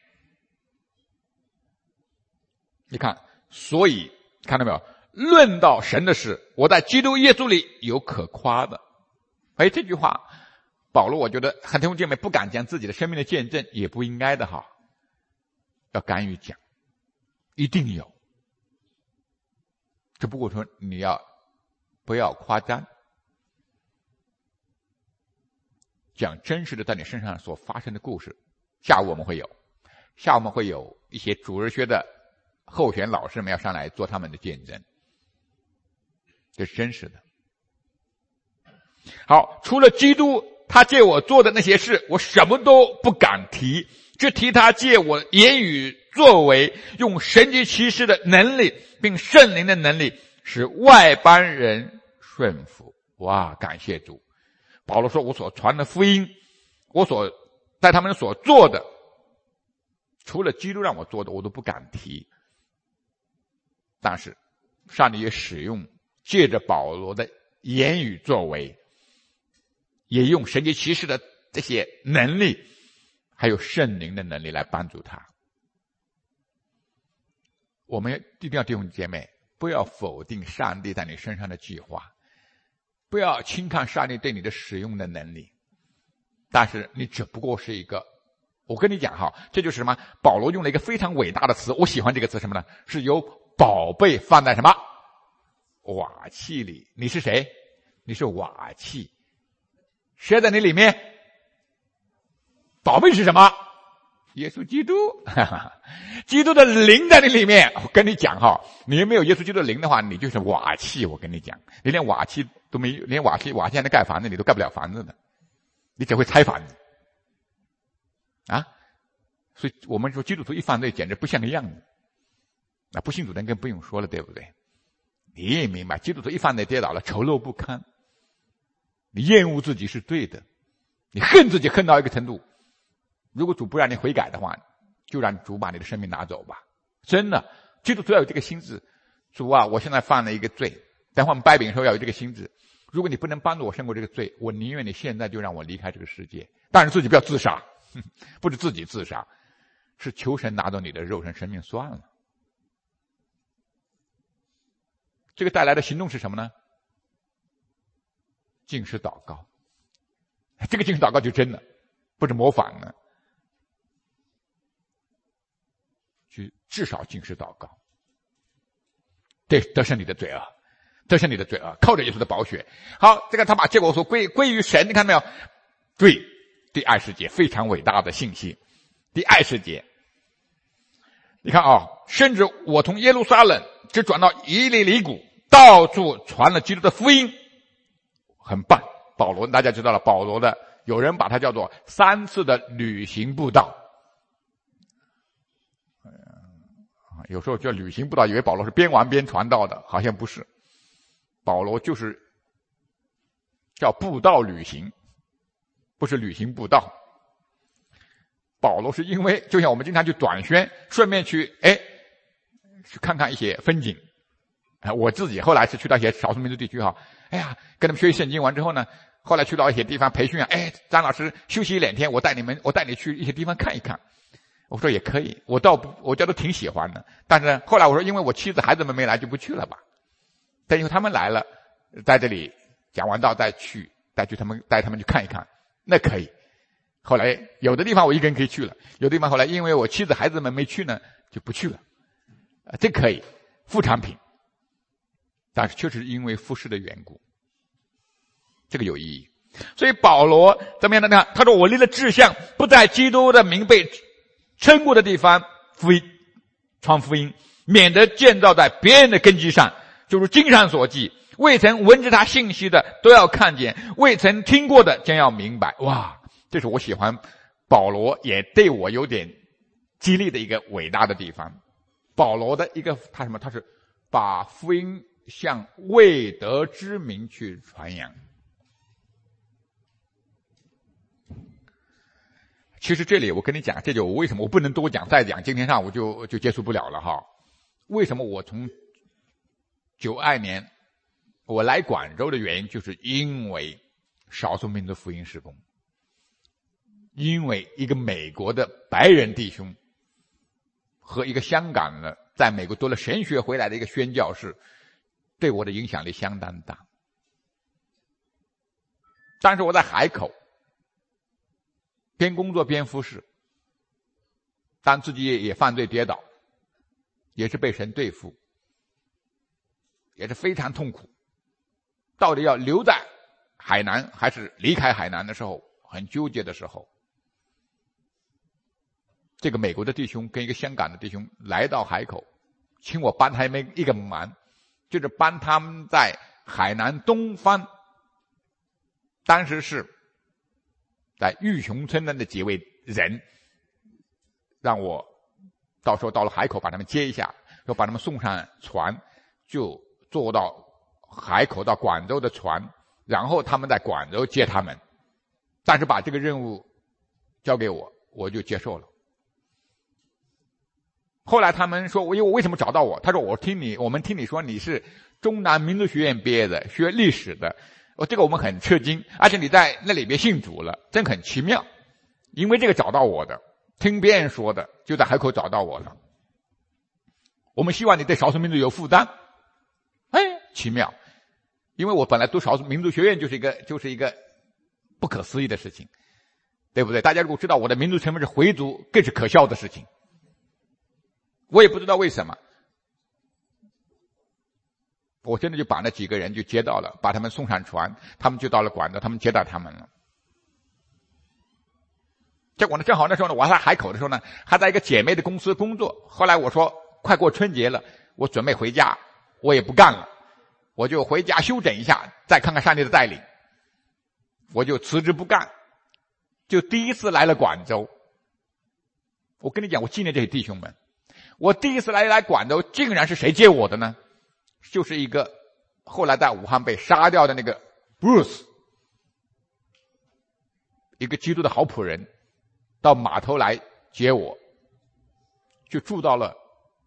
你看，所以看到没有？论到神的事，我在基督耶稣里有可夸的。这句话，保罗我觉得很多弟兄姐妹不敢讲自己的生命的见证，也不应该的哈，要敢于讲，一定有。只不过说你不要夸张，讲真实的在你身上所发生的故事。下午我们会有， 下午我们会有一些主日学的候选老师们要上来做他们的见证，这是真实的。好，除了基督他借我做的那些事，我什么都不敢提，只提他借我言语作为，用神迹奇事的能力并圣灵的能力使外邦人顺服。哇，感谢主。保罗说，我所传的福音，我所在他们所做的，除了基督让我做的我都不敢提。但是上帝也使用借着保罗的言语作为，也用神迹奇事的这些能力还有圣灵的能力来帮助他。我们一定要弟兄姐妹，不要否定上帝在你身上的计划，不要轻看上帝对你的使用的能力，但是你只不过是一个，我跟你讲哈，这就是什么？保罗用了一个非常伟大的词，我喜欢这个词什么呢？是由宝贝放在什么？瓦器里。你是谁？你是瓦器。谁在你里面？宝贝是什么？耶稣基督。基督的灵在你里面。我跟你讲哈，你没有耶稣基督的灵的话，你就是瓦器。我跟你讲，你连瓦器都没有，连瓦器还能盖房子，你都盖不了房子的，你只会拆房子啊！所以我们说基督徒一犯罪简直不像个样子。那不信主的人更不用说了，对不对？你也明白，基督徒一犯罪跌倒了，丑陋不堪，你厌恶自己是对的，你恨自己恨到一个程度，如果主不让你悔改的话，就让主把你的生命拿走吧。真的，基督徒要有这个心智。主啊，我现在犯了一个罪，等会我们掰饼的时候要有这个心智。如果你不能帮助我胜过这个罪，我宁愿你现在就让我离开这个世界。但是自己不要自杀，不是自己自杀，是求神拿走你的肉身生命算了。这个带来的行动是什么呢？禁食祷告。这个禁食祷告就真的不是模仿的，就至少禁食祷告，对，得胜你的罪恶，得胜你的罪恶，靠着耶稣的宝血。好，这个他把结果说归于神，你看到没有？对，第20节非常伟大的信息。第20节，你看啊，甚至我从耶路撒冷只转到以利里谷，到处传了基督的福音，很棒。保罗大家知道了，保罗的有人把它叫做3次的旅行布道。有时候叫旅行布道，以为保罗是边玩边传道的，好像不是。保罗就是叫布道旅行，不是旅行布道。保罗是因为就像我们经常去短宣，顺便去看看一些风景。我自己后来是去到一些少数民族地区哈，跟他们学习圣经完之后呢，后来去到一些地方培训张老师休息1-2天，我带你去一些地方看一看。我说也可以，我觉得挺喜欢的。但是后来我说，因为我妻子孩子们没来，就不去了吧。但以后他们来了，在这里讲完道再去带他们去看一看，那可以。后来有的地方我一个人可以去了，有的地方后来因为我妻子孩子们没去呢，就不去了。这可以副产品，但是确实因为服事的缘故，这个有意义。所以保罗怎么样呢？他说我立了志向，不在基督的名被称过的地方传福音，免得建造在别人的根基上。就是经上所记，未曾闻知他信息的都要看见，未曾听过的将要明白。哇，这是我喜欢保罗也对我有点激励的一个伟大的地方。保罗的一个他是把福音向未得之民去传扬。其实这里我跟你讲，这就为什么我不能多讲，再讲今天上午就结束不了了哈。为什么我从92年我来广州的原因，就是因为少数民族福音事工，因为一个美国的白人弟兄和一个香港的在美国读了神学回来的一个宣教士，对我的影响力相当大。但是我在海口边工作边服侍，但自己也犯罪跌倒，也是被神对付，也是非常痛苦。到底要留在海南还是离开海南的时候，很纠结的时候， 这个美国的弟兄跟一个香港的弟兄来到海口，请我帮他们一个忙，就是帮他们在海南东方，当时是在玉雄村的那几位人，让我到时候到了海口把他们接一下，又把他们送上船，就坐到海口到广州的船，然后他们在广州接他们。但是把这个任务交给我，我就接受了。后来他们说我为什么找到我？他说我们听你说你是中南民族学院毕业的，学历史的，这个我们很吃惊，而且你在那里边信主了，真很奇妙。因为这个找到我的，听别人说的，就在海口找到我了。我们希望你对少数民族有负担。奇妙，因为我本来读少数民族学院就是一个不可思议的事情，对不对？大家如果知道我的民族成分是回族，更是可笑的事情。我也不知道为什么，我真的就把那几个人就接到了，把他们送上船，他们就到了广州，他们接待他们了。结果呢，正好那时候呢，我还在海口的时候呢，还在一个姐妹的公司工作。后来我说快过春节了，我准备回家，我也不干了，我就回家休整一下，再看看上帝的带领。我就辞职不干，就第一次来了广州。我跟你讲，我纪念这些弟兄们。我第一次来广州，竟然是谁接我的呢？就是一个后来在武汉被杀掉的那个 Bruce， 一个基督的好仆人，到码头来接我，就住到了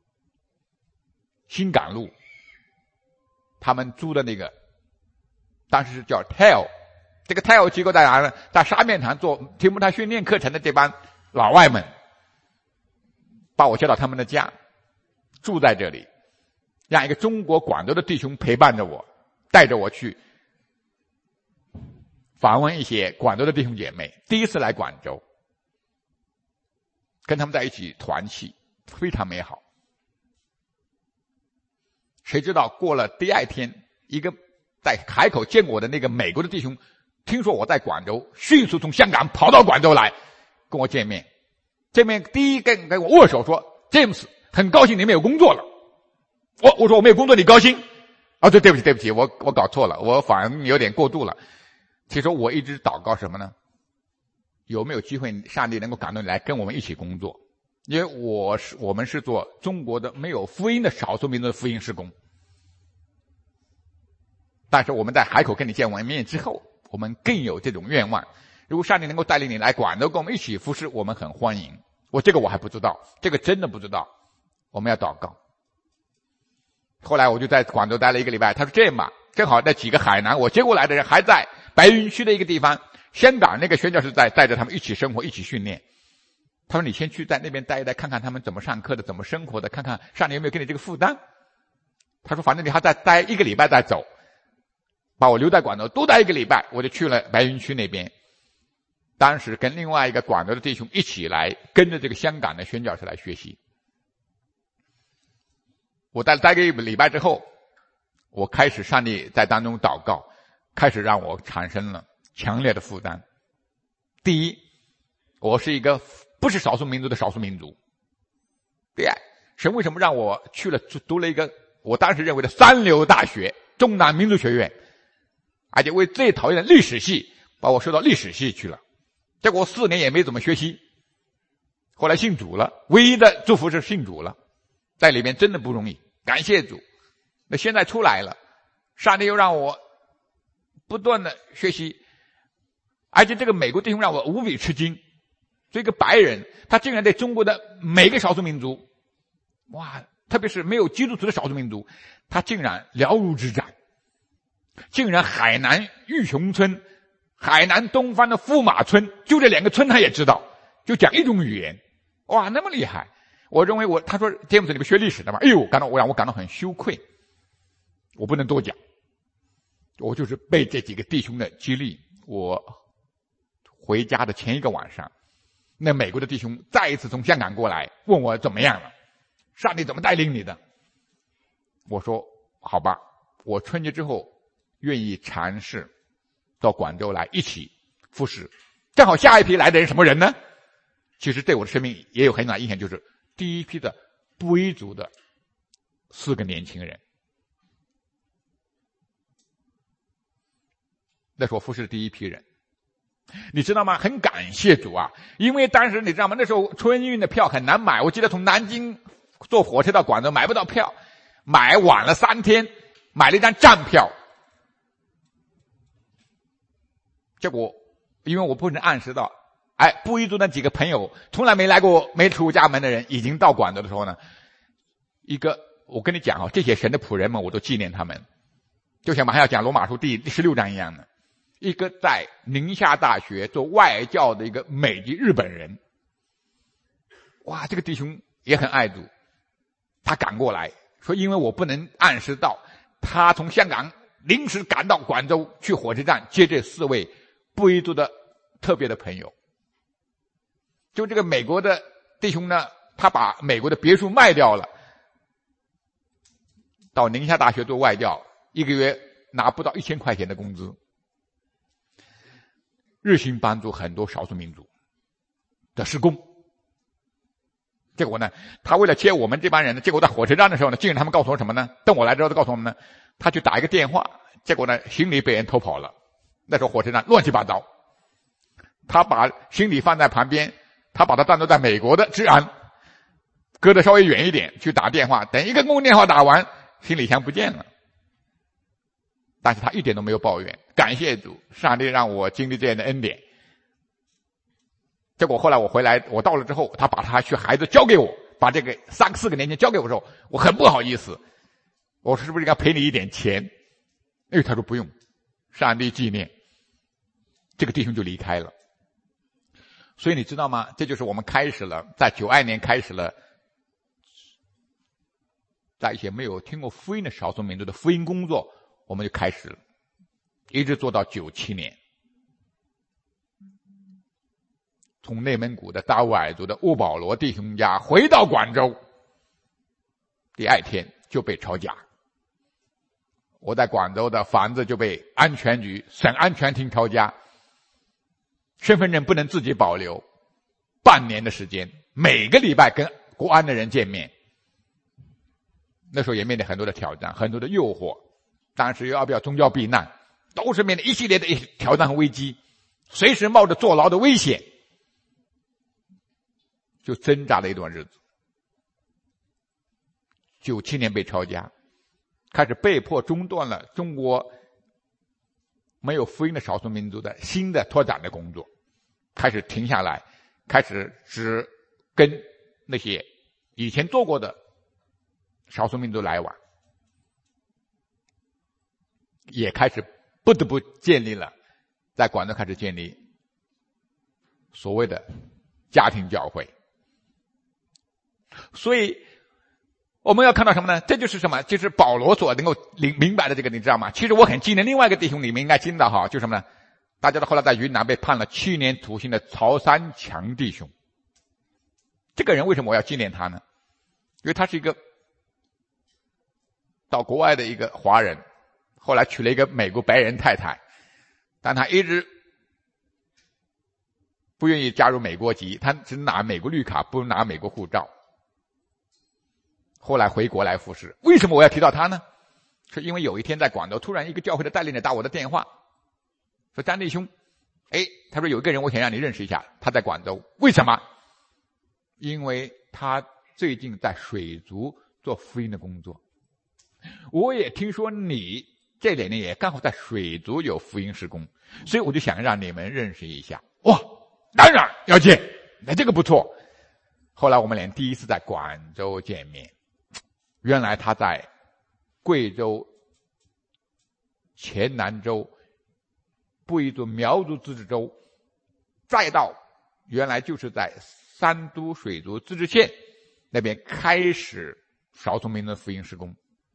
新港路，他们租的那个当时是叫 TEL， 这个 TEL 机构在哪呢？在沙面堂做提摩太训练课程的这帮老外们把我接到他们的家，住在这里，让一个中国广州的弟兄陪伴着我，带着我去访问一些广州的弟兄姐妹。第一次来广州，跟他们在一起团契，非常美好。谁知道过了第二天，一个在海口见我的那个美国的弟兄，听说我在广州，迅速从香港跑到广州来跟我见面。见面第一跟我握手说 James 很高兴你没有工作了。我说我没有工作你高兴？对不起，我搞错了，我反而有点过度了。其实我一直祷告什么呢？有没有机会上帝能够感动你来跟我们一起工作？因为我们是做中国的没有福音的少数民族的福音事工。但是我们在海口跟你见完面之后，我们更有这种愿望，如果上帝能够带领你来广州跟我们一起服侍，我们很欢迎。这个我还不知道，这个真的不知道，我们要祷告。后来我就在广州待了1个礼拜，他说这样吧，正好那几个海南我接过来的人还在白云区的一个地方，香港那个宣教士带着他们一起生活，一起训练。他说你先去在那边待一待，看看他们怎么上课的，怎么生活的，看看上帝有没有给你这个负担。他说反正你还再待1个礼拜再走，把我留在广州多待1个礼拜，我就去了白云区那边。当时跟另外一个广州的弟兄一起来跟着这个香港的宣教士来学习。我待个1个礼拜之后，我开始上帝在当中祷告，开始让我产生了强烈的负担。第一，我是一个不是少数民族的少数民族。第二，神为什么让我去了读了一个我当时认为的3流大学中南民族学院，而且为最讨厌的历史系把我收到历史系去了。结果4年也没怎么学习，后来信主了，唯一的祝福是信主了，在里面真的不容易，感谢主。那现在出来了，上帝又让我不断的学习，而且这个美国弟兄让我无比吃惊，这个白人他竟然对中国的每个少数民族，特别是没有基督徒的少数民族，他竟然了如指掌，竟然海南玉雄村、海南东方的驸马村，就这2个村他也知道，就讲一种语言，那么厉害。我认为他说 James 你不学历史的吗？让我感到很羞愧，我不能多讲。我就是被这几个弟兄的激励，我回家的前1个晚上，那美国的弟兄再一次从香港过来问我怎么样了，上帝怎么带领你的？我说好吧，我春节之后愿意尝试到广州来一起服侍。正好下一批来的人什么人呢？ 其实对我的生命也有很大影响，就是第一批的布依族的4个年轻人。那是我服侍的第一批人。你知道吗？很感谢主啊，因为当时你知道吗？那时候春运的票很难买，我记得从南京坐火车到广州买不到票，买晚了3天，买了一张站票。结果因为我不能按时到，布依族那几个朋友从来没来过没出过家门的人，已经到广州的时候呢，我跟你讲这些神的仆人们我都纪念他们，就像马上要讲罗马书第16章一样的。一个在宁夏大学做外教的一个美籍日本人，哇，这个弟兄也很爱主，他赶过来说，因为我不能按时到，他从香港临时赶到广州去火车站接这4位布依族的特别的朋友。就这个美国的弟兄呢，他把美国的别墅卖掉了，到宁夏大学做外教，1个月拿不到1000块钱的工资，热心帮助很多少数民族的施工。结果呢，他为了接我们这帮人呢，结果在火车站的时候呢，竟然他们告诉我什么呢？等我来之后，告诉我们呢，他去打一个电话，结果呢，行李被人偷跑了。那时候火车站乱七八糟，他把行李放在旁边，他把它当作在美国的治安，隔得稍微远一点去打电话，等一个公共电话打完，行李箱不见了。但是他一点都没有抱怨，感谢主，上帝让我经历这样的恩典。结果后来我回来，我到了之后，他把他孩子交给我，把这个4个年轻交给我的时候，我很不好意思，我说是不是应该赔你一点钱？他说不用，上帝纪念。这个弟兄就离开了。所以你知道吗？这就是我们开始了，在92年开始了，在一些没有听过福音的少数民族的福音工作，我们就开始了，一直做到97年。从内蒙古的达斡尔族的乌保罗弟兄家回到广州，第2天就被抄家。我在广州的房子就被安全局、省安全厅抄家，身份证不能自己保留，半年的时间，每个礼拜跟国安的人见面。那时候也面临很多的挑战，很多的诱惑，当时要不要宗教避难，都是面临一系列的挑战和危机，随时冒着坐牢的危险，就挣扎了一段日子。97年被抄家，开始被迫中断了中国没有福音的少数民族的新的拓展的工作，开始停下来，开始只跟那些以前做过的少数民族来往，也开始不得不建立了，在广州开始建立所谓的家庭教会。所以我们要看到什么呢？这就是什么？就是保罗所能够明白的这个，你知道吗？其实我很纪念另外一个弟兄，你们应该知道哈，就是什么呢？大家都后来在云南被判了7年徒刑的曹三强弟兄。这个人为什么我要纪念他呢？因为他是一个到国外的一个华人，后来娶了一个美国白人太太，但他一直不愿意加入美国籍，他只拿美国绿卡，不拿美国护照。后来回国来服侍。为什么我要提到他呢？是因为有一天在广州，突然一个教会的带领者打我的电话，说张弟兄，他说有一个人我想让你认识一下，他在广州。为什么？因为他最近在水族做福音的工作。我也听说你这2年也刚好在水族有福音事工，所以我就想让你们认识一下。哇，当然要见，那这个不错。后来我们俩第一次在广州见面，原来他在贵州黔南州布依族苗族自治州，再到原来就是在三都水族自治县那边开始少数民族福音事工。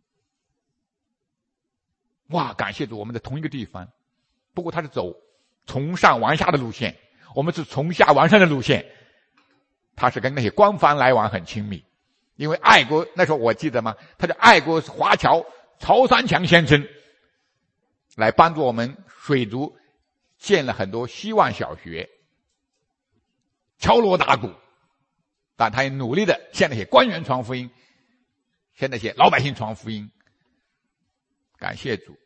哇，感谢主，我们在同一个地方，不过他是走从上往下的路线，我们是从下往上的路线。他是跟那些官方来往很亲密，因为爱国，那时候我记得吗？他叫爱国华侨曹三强先生，来帮助我们水族建了很多希望小学， 敲锣打鼓，但他也努力的向那些官员传福音，向那些老百姓传福音。感谢主。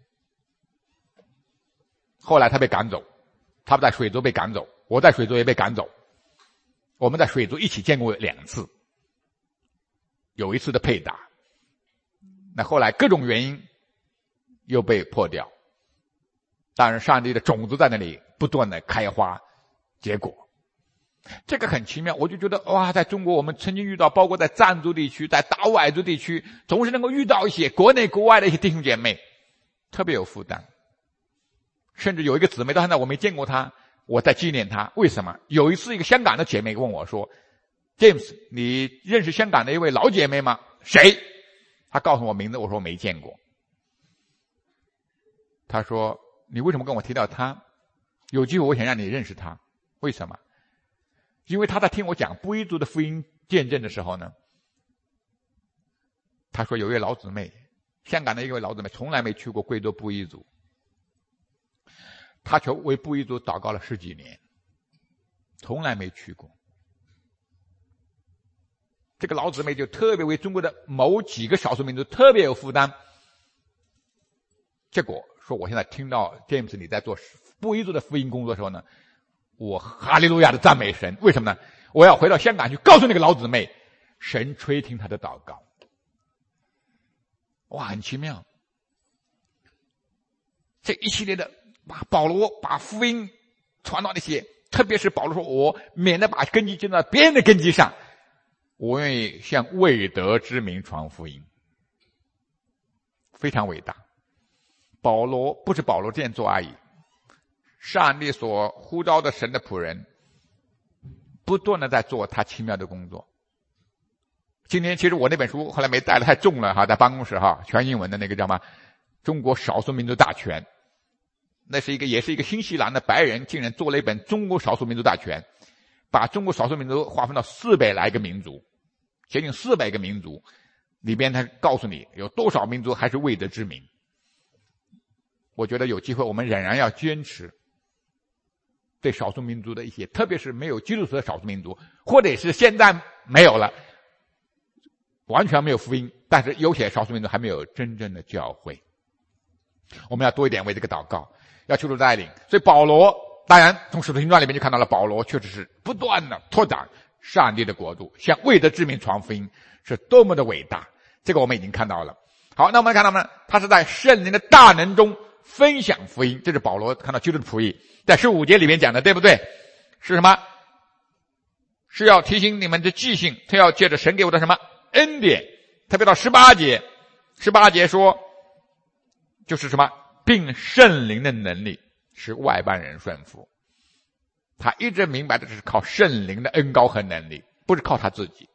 后来他被赶走，他在水族被赶走，我在水族也被赶走。我们在水族一起见过2次，有一次的配搭，那后来各种原因又被破掉。但是上帝的种子在那里不断的开花结果，这个很奇妙。我就觉得哇，在中国我们曾经遇到，包括在藏族地区，在大傣族地区，总是能够遇到一些国内国外的一些弟兄姐妹特别有负担。甚至有一个姊妹到现在我没见过她，我在纪念她。为什么？有一次一个香港的姐妹问我说， James 你认识香港的一位老姐妹吗？谁？她告诉我名字，我说没见过。她说你为什么跟我提到她？有机会我想让你认识她。为什么？因为她在听我讲布依族的福音见证的时候呢，她说有一位老姊妹，香港的一位老姊妹从来没去过贵州布依族，他却为布依族祷告了10几年，从来没去过。这个老姊妹就特别为中国的某几个少数民族特别有负担。结果说我现在听到 James 你在做布依族的福音工作的时候呢，我哈利路亚的赞美神。为什么呢？我要回到香港去告诉那个老姊妹，神垂听她的祷告。哇，很奇妙。这一系列的保罗把福音传到那些，特别是保罗说，我免得把根基建到别人的根基上，我愿意向未得之民传福音。非常伟大。保罗不是保罗这样做而已，上帝所呼召的神的仆人不断的在做他奇妙的工作。今天其实我那本书后来没带的太重了哈，在办公室哈，全英文的那个叫什么中国少数民族大全，那是也是一个新西兰的白人竟然做了一本中国少数民族大全，把中国少数民族划分到400来个民族，接近400个民族里边，他告诉你有多少民族还是未得之民。我觉得有机会我们仍然要坚持对少数民族的一些，特别是没有基督徒的少数民族，或者是现在没有了，完全没有福音，但是有些少数民族还没有真正的教会，我们要多一点为这个祷告，要求主带领。所以保罗当然从使徒行传里面就看到了，保罗确实是不断的拓展上帝的国度，向未得之民传福音，是多么的伟大。这个我们已经看到了。好，那我们看到呢，他是在圣灵的大能中分享福音，这是保罗看到基督的仆役在15节里面讲的，对不对？是什么？是要提醒你们的记性，他要借着神给我的什么恩典。特别到18节说就是什么，并圣灵的能力使外邦人顺服。他一直明白的是靠圣灵的恩膏和能力，不是靠他自己，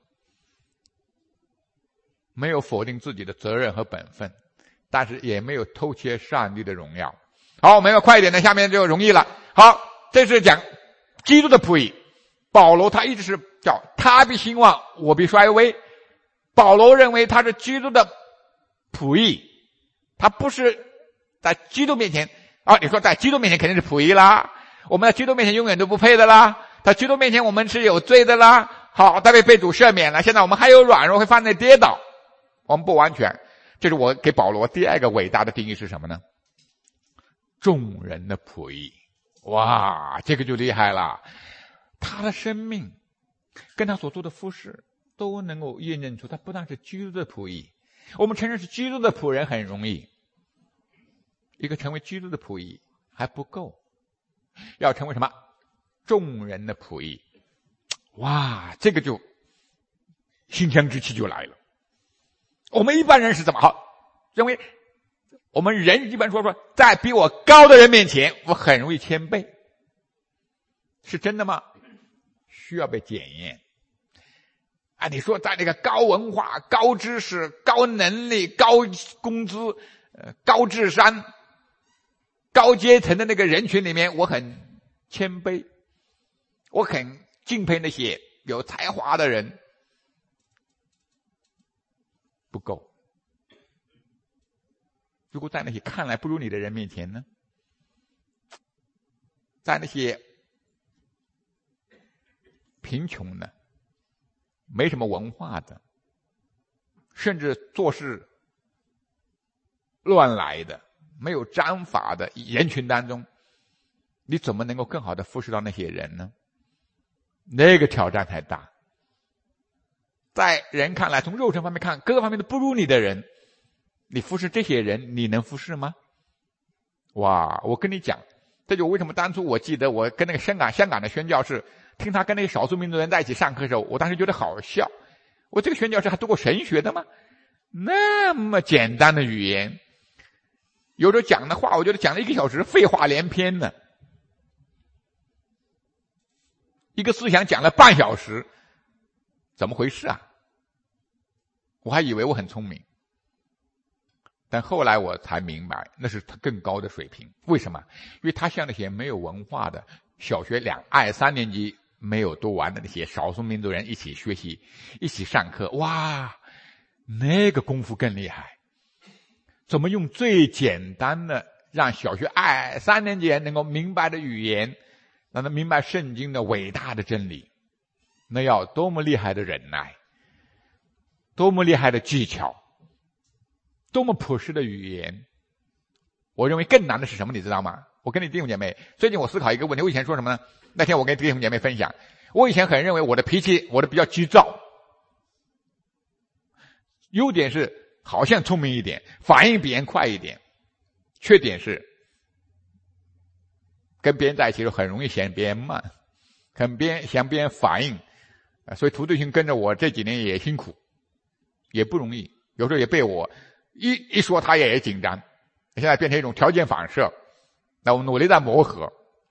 没有否定自己的责任和本分，但是也没有偷窃上帝的荣耀。好，我们要快一点的，下面就容易了。好，这是讲基督的仆役。保罗他一直是叫他必兴旺，我必衰微。保罗认为他是基督的仆役，他不是在基督面前你说在基督面前肯定是仆役啦，我们在基督面前永远都不配的啦，在基督面前我们是有罪的啦。好，他被主赦免了，现在我们还有软弱，会犯罪跌倒，我们不完全。这是我给保罗第二个伟大的定义是什么呢？众人的仆役。哇，这个就厉害了，他的生命跟他所做的服事都能够验证出他不但是基督的仆役。我们承认是基督的仆人很容易，一个成为基督的仆役还不够，要成为什么？众人的仆役。哇，这个就心香之气就来了。我们一般人是怎么好认为？我们人一般说在比我高的人面前我很容易谦卑，是真的吗？需要被检验。你说在那个高文化、高知识、高能力、高工资、高智商、高阶层的那个人群里面，我很谦卑，我很敬佩那些有才华的人，不够。如果在那些看来不如你的人面前呢？在那些贫穷的，没什么文化的，甚至做事乱来的，没有章法的人群当中，你怎么能够更好的服侍到那些人呢？那个挑战太大。在人看来，从肉身方面看，各个方面都不如你的人，你服侍这些人，你能服侍吗？哇，我跟你讲，这就为什么当初我记得我跟那个香港的宣教士，听他跟那些少数民族人在一起上课的时候，我当时觉得好笑。我这个宣教士还读过神学的吗？那么简单的语言，有时候讲的话，我觉得讲了1个小时，废话连篇呢。一个思想讲了半小时，怎么回事啊？我还以为我很聪明，但后来我才明白，那是他更高的水平。为什么？因为他像那些没有文化的小学2、2、3年级没有读完的那些少数民族人一起学习，一起上课，哇，那个功夫更厉害。怎么用最简单的让小学2、3年级人能够明白的语言，让他明白圣经的伟大的真理，那要多么厉害的忍耐，多么厉害的技巧，多么朴实的语言。我认为更难的是什么你知道吗？我跟你弟兄姐妹，最近我思考一个问题，我以前说什么呢？那天我跟弟兄姐妹分享，我以前很认为我的脾气我的比较急躁，优点是好像聪明一点，反应比人快一点，缺点是跟别人在一起就很容易嫌别人慢，嫌别人反应，所以涂队兄跟着我这几年也辛苦，也不容易，有时候也被我一说他也紧张，现在变成一种条件反射，那我努力在磨合。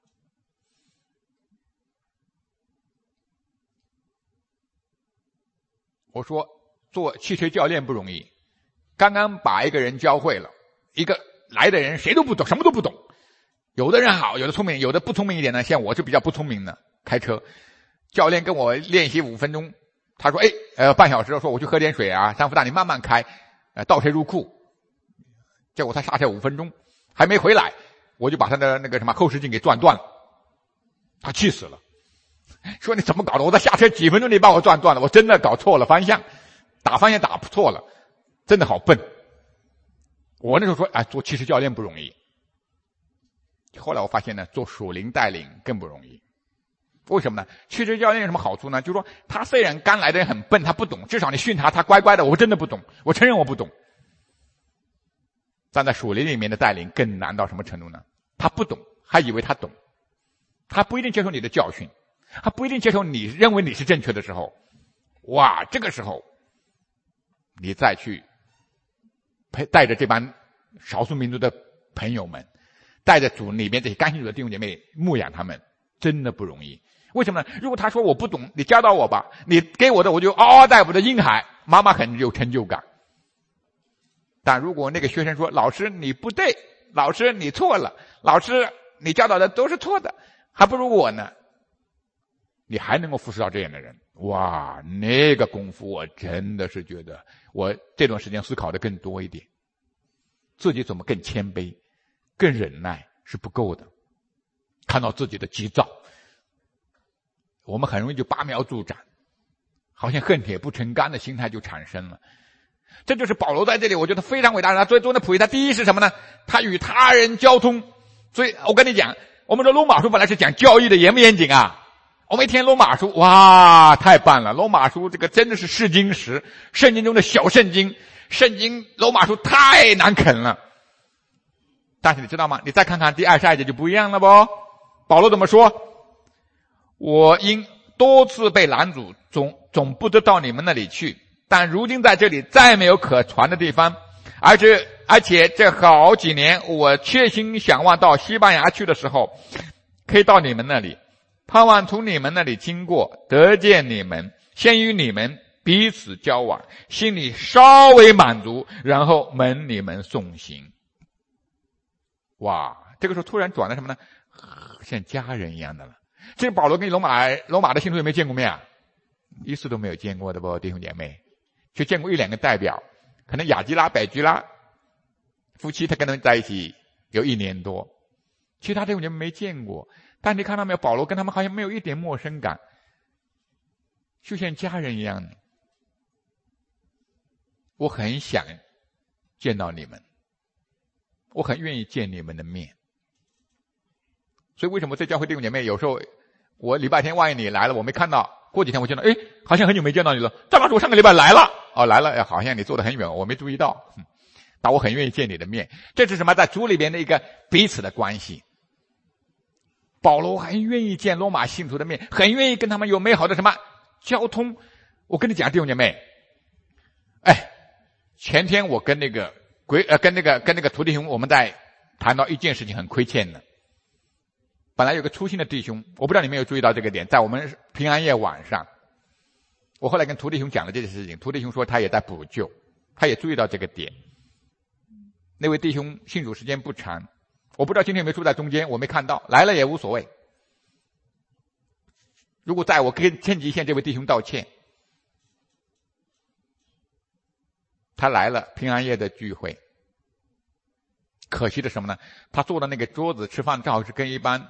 我说做汽车教练不容易，刚刚把一个人教会了，一个来的人谁都不懂，什么都不懂，有的人好，有的聪明，有的不聪明一点呢，像我是比较不聪明的，开车教练跟我练习5分钟，他说半小时，说我去喝点水啊，三福大你慢慢开，倒车入库，结果他刹车5分钟还没回来，我就把他的那个什么后视镜给转断了，他气死了，说你怎么搞的？我在下车几分钟你把我转断了，我真的搞错了方向，打方向打错了，真的好笨。我那时候说做汽车教练不容易，后来我发现呢，做属灵带领更不容易。为什么呢？汽车教练有什么好处呢？就是说他虽然刚来的人很笨，他不懂，至少你训他，他乖乖的，我真的不懂，我承认我不懂。站在属灵里面的带领更难到什么程度呢？他不懂，还以为他懂，他不一定接受你的教训，他不一定接受你认为你是正确的时候，哇，这个时候你再去带着这帮少数民族的朋友们，带着主里面这些甘心主的弟兄姐妹牧养他们，真的不容易。为什么呢？如果他说我不懂，你教导我吧，你给我的我就嗷嗷待哺的婴孩，妈妈很有成就感。但如果那个学生说老师你不对，老师你错了，老师你教导的都是错的，还不如我呢，你还能够服侍到这样的人，哇，那个功夫我真的是觉得我这段时间思考的更多一点，自己怎么更谦卑更忍耐是不够的，看到自己的急躁，我们很容易就拔苗助长，好像恨铁不成钢的心态就产生了。这就是保罗在这里我觉得非常伟大，他最终的普益，他第一是什么呢？他与他人交通。所以我跟你讲，我们说罗马书本来是讲教义的，严不严谨啊？我们一听罗马书，哇，太棒了，罗马书这个真的是试金石，圣经中的小圣经，圣经罗马书太难啃了。但是你知道吗？你再看看第22节就不一样了不？保罗怎么说？我因多次被拦阻，总不得到你们那里去，但如今在这里再没有可传的地方，而且这好几年我切心想望到西班牙去的时候，可以到你们那里，盼望从你们那里经过，得见你们，先与你们彼此交往，心里稍微满足，然后蒙你们送行。哇，这个时候突然转了什么呢？像家人一样的了。这保罗跟罗马的信徒有没有见过面啊？一次都没有见过的不，弟兄姐妹，就见过1、2个代表，可能雅基拉、百基拉夫妻，他跟他们在一起有1年多，其他弟兄姐妹没见过。但你看到没有，保罗跟他们好像没有一点陌生感。 就像家人一样的。我很想见到你们，我很愿意见你们的面。所以为什么在教会弟兄姐妹，有时候我礼拜天万一你来了，我没看到，过几天我见到，好像很久没见到你了。张老师，我上个礼拜来了，来了，好像你坐得很远，我没注意到。但我很愿意见你的面，这是什么？在主里边的一个彼此的关系。保罗很愿意见罗马信徒的面，很愿意跟他们有美好的什么交通。我跟你讲，弟兄姐妹，前天我跟那个徒弟兄，我们在谈到一件事情很亏欠的。本来有个粗心的弟兄，我不知道你们有注意到这个点，在我们平安夜晚上，我后来跟徒弟兄讲了这件事情，徒弟兄说他也在补救，他也注意到这个点。那位弟兄信主时间不长，我不知道今天有没有住在中间，我没看到，来了也无所谓。如果在我跟天极县这位弟兄道歉，他来了平安夜的聚会，可惜的什么呢？他坐的那个桌子吃饭正好是跟一班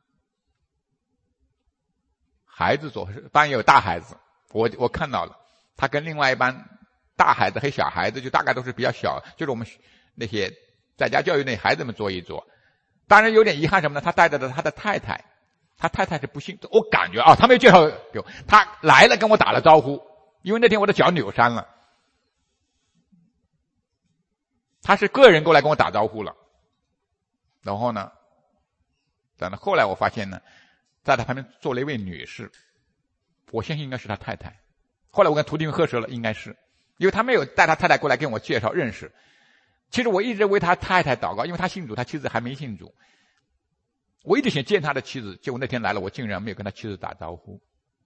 孩子坐，当然也有大孩子，我看到了，他跟另外一班大孩子和小孩子，就大概都是比较小，就是我们那些在家教育那孩子们坐一坐。当然有点遗憾什么呢？他带着他的太太，他太太是不信，我感觉他没有介绍给我，他来了跟我打了招呼，因为那天我的脚扭伤了，他是个人过来跟我打招呼了。然后呢，后来我发现呢，在他旁边坐了一位女士，我相信应该是他太太。后来我跟徒弟们核实了，应该是，因为他没有带他太太过来跟我介绍认识。其实我一直为他太太祷告，因为他信主，他妻子还没信主。我一直想见他的妻子，结果那天来了，我竟然没有跟他妻子打招呼。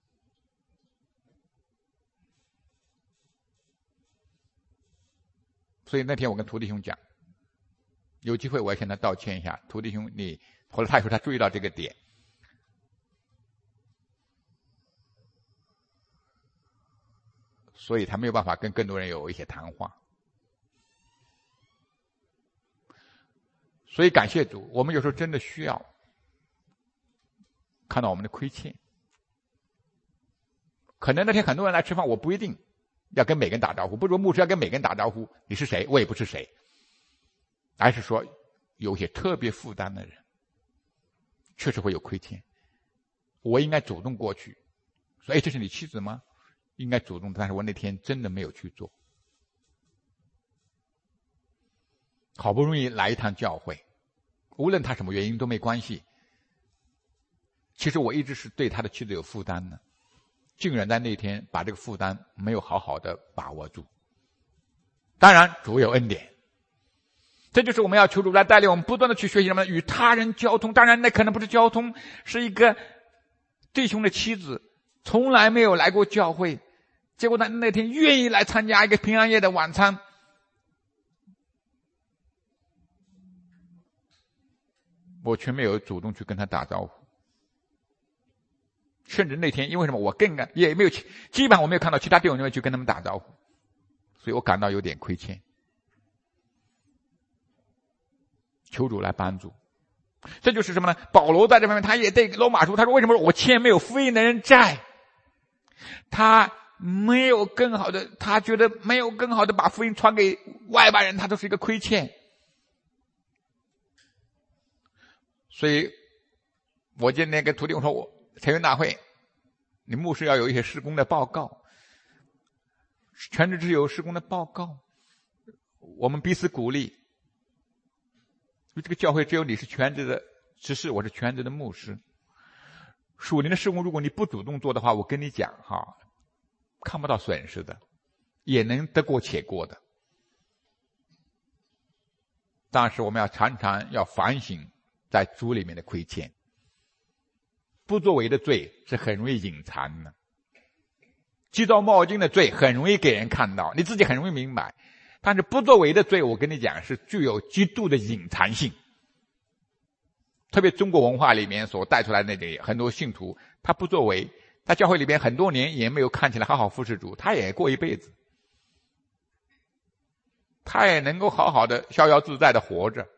所以那天我跟徒弟兄讲，有机会我要向他道歉一下。徒弟兄，后来他说他注意到这个点，所以他没有办法跟更多人有一些谈话。所以感谢主，我们有时候真的需要看到我们的亏欠。可能那天很多人来吃饭，我不一定要跟每个人打招呼，不是说牧师要跟每个人打招呼，你是谁，我也不是谁，而是说有些特别负担的人，确实会有亏欠，我应该主动过去说，这是你妻子吗？应该主动，但是我那天真的没有去做。好不容易来一趟教会，无论他什么原因都没关系。其实我一直是对他的妻子有负担的，竟然在那天把这个负担没有好好的把握住。当然主有恩典，这就是我们要求主来带领我们不断的去学习什么，与他人交通。当然那可能不是交通，是一个弟兄的妻子从来没有来过教会，结果他那天愿意来参加一个平安夜的晚餐，我却没有主动去跟他打招呼。甚至那天因为什么，我也没有，基本上我没有看到其他弟兄去跟他们打招呼，所以我感到有点亏欠。求主来帮助。这就是什么呢？保罗在这方面他也对罗马书，他说为什么我欠没有福音的人债，他没有更好的，他觉得没有更好的把福音传给外邦人，他都是一个亏欠。所以我今天跟徒弟说，我成员大会你牧师要有一些事工的报告，全职之友事工的报告，我们彼此鼓励。因为这个教会只有你是全职的执事，我是全职的牧师。属灵的事工如果你不主动做的话，我跟你讲看不到损失的，也能得过且过的。但是我们要常常要反省在主里面的亏欠。不作为的罪是很容易隐藏的，鸡照冒金的罪很容易给人看到，你自己很容易明白。但是不作为的罪，我跟你讲是具有极度的隐藏性。特别中国文化里面所带出来的那个很多信徒，他不作为，在教会里边很多年也没有看起来好好服侍主，他也过一辈子，他也能够好好的逍遥自在的活着。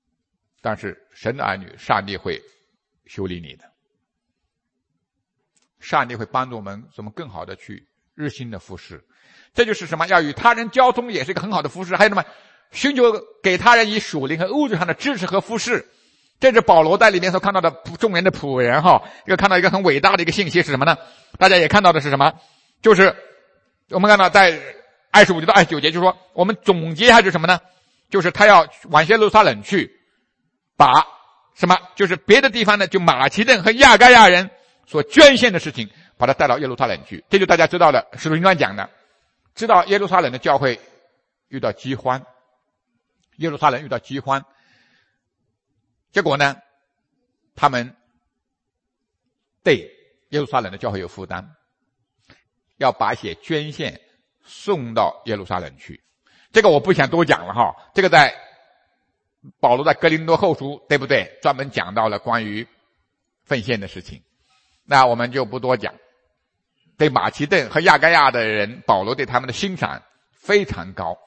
但是神的儿女，上帝会修理你的。 上帝会帮助我们怎么更好的去日新的服侍。这就是什么？要与他人交通也是一个很好的服侍。还有什么？寻求给他人以属灵和物质上的支持和服侍。这是保罗在里面所看到的众人的仆人哈。这个看到一个很伟大的一个信息是什么呢？大家也看到的是什么？就是我们看到在25节到29节，就是说我们总结一下就是什么呢？就是他要往耶路撒冷去，把什么？就是别的地方呢，就马其顿和亚该亚人所捐献的事情，把他带到耶路撒冷去。这就大家知道的，使徒行传讲的，知道耶路撒冷的教会遇到饥荒，耶路撒冷遇到饥荒，结果呢，他们对耶路撒冷的教会有负担，要把一些捐献送到耶路撒冷去。这个我不想多讲了哈，这个在保罗在哥林多后书，对不对？专门讲到了关于奉献的事情，那我们就不多讲。对马其顿和亚该亚的人，保罗对他们的欣赏非常高。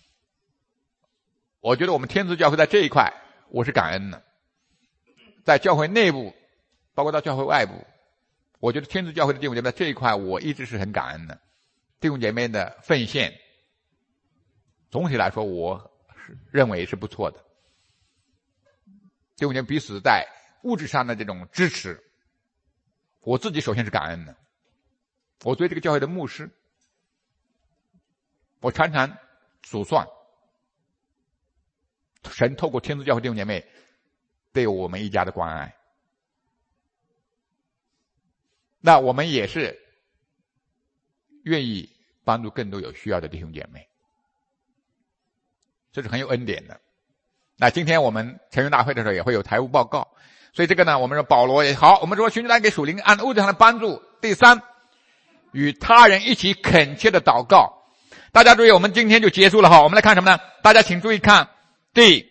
我觉得我们天主教会在这一块，我是感恩的。在教会内部，包括到教会外部，我觉得天主教会的弟兄姐妹在这一块，我一直是很感恩的。弟兄姐妹的奉献，总体来说，我认为是不错的。弟兄姐妹彼此在物质上的这种支持，我自己首先是感恩的。我对这个教会的牧师，我常常数算，神透过天主教会弟兄姐妹对我们一家的关爱。那我们也是愿意帮助更多有需要的弟兄姐妹，这是很有恩典的。那今天我们成员大会的时候也会有财务报告，所以这个呢，我们说保罗也好，我们说寻求来给属灵按物质上的帮助。第三，与他人一起恳切的祷告。大家注意，我们今天就结束了哈。我们来看什么呢？大家请注意看第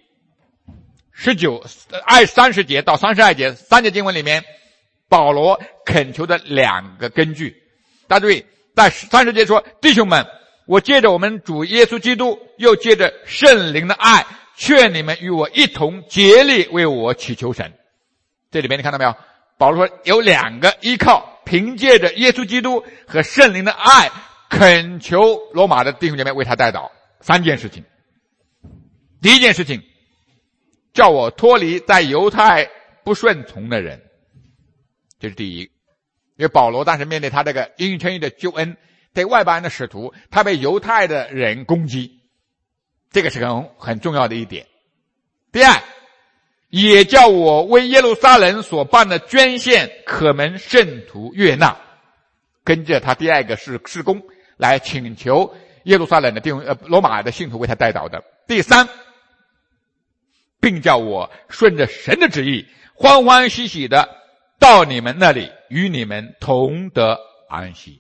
30节到32节3节经文里面，保罗恳求的两个根据。大家注意，在30节说：弟兄们，我借着我们主耶稣基督，又借着圣灵的爱，劝你们与我一同竭力为我祈求神。这里面你看到没有？保罗说有两个依靠，凭借着耶稣基督和圣灵的爱，恳求罗马的弟兄姐妹为他代祷。3件事情。第一件事情，叫我脱离在犹太不顺从的人，这是第一。因为保罗当时面对他这个因称义的救恩，对外邦人的使徒，他被犹太的人攻击，这个是很重要的一点。第二，也叫我为耶路撒冷所办的捐献可蒙圣徒悦纳，跟着他第二个事工来请求耶路撒冷的罗马的信徒为他代祷的。第三，并叫我顺着神的旨意，欢欢喜喜的到你们那里，与你们同得安息。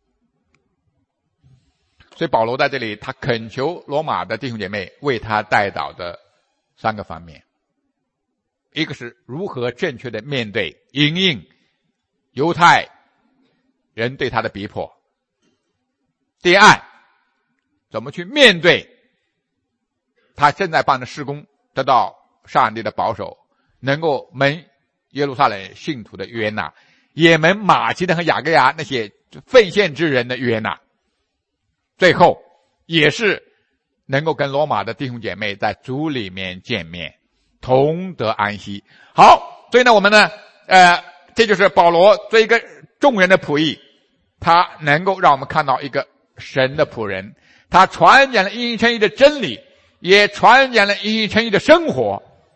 所以保罗在这里，他恳求罗马的弟兄姐妹为他代祷的3个方面。一个是如何正确的面对因应犹太人对他的逼迫。第二，怎么去面对他正在办的事工得到上帝的保守，能够蒙耶路撒冷信徒的约纳，也蒙马其顿和亚该亚那些奉献之人的约纳。最后也是能够跟罗马的弟兄姐妹在主里面见面，同得安息。好，所以呢我们呢这就是保罗做一个众人的仆役，他能够让我们看到一个神的仆人，他传讲了因信称义的真理，也传讲了因信称义的生活。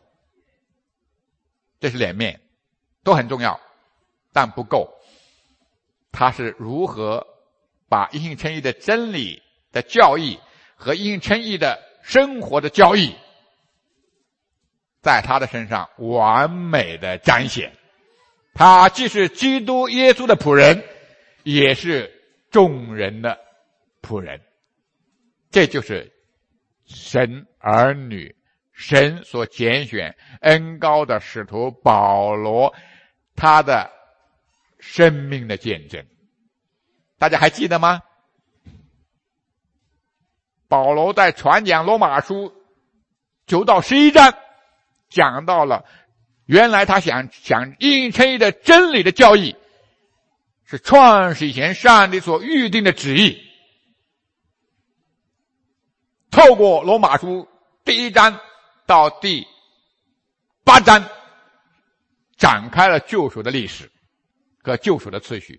这是两面，都很重要，但不够。他是如何把因信称义的真理的教义和因信称义的生活的教义在他的身上完美的彰显。他既是基督耶稣的仆人，也是众人的仆人。这就是神儿女，神所拣选恩膏的使徒保罗他的生命的见证。大家还记得吗？保罗在传讲罗马书9到11章讲到了，原来他想因信称义的真理的教义是创世以前上帝所预定的旨意，透过罗马书第1章到第8章展开了救赎的历史和救赎的次序，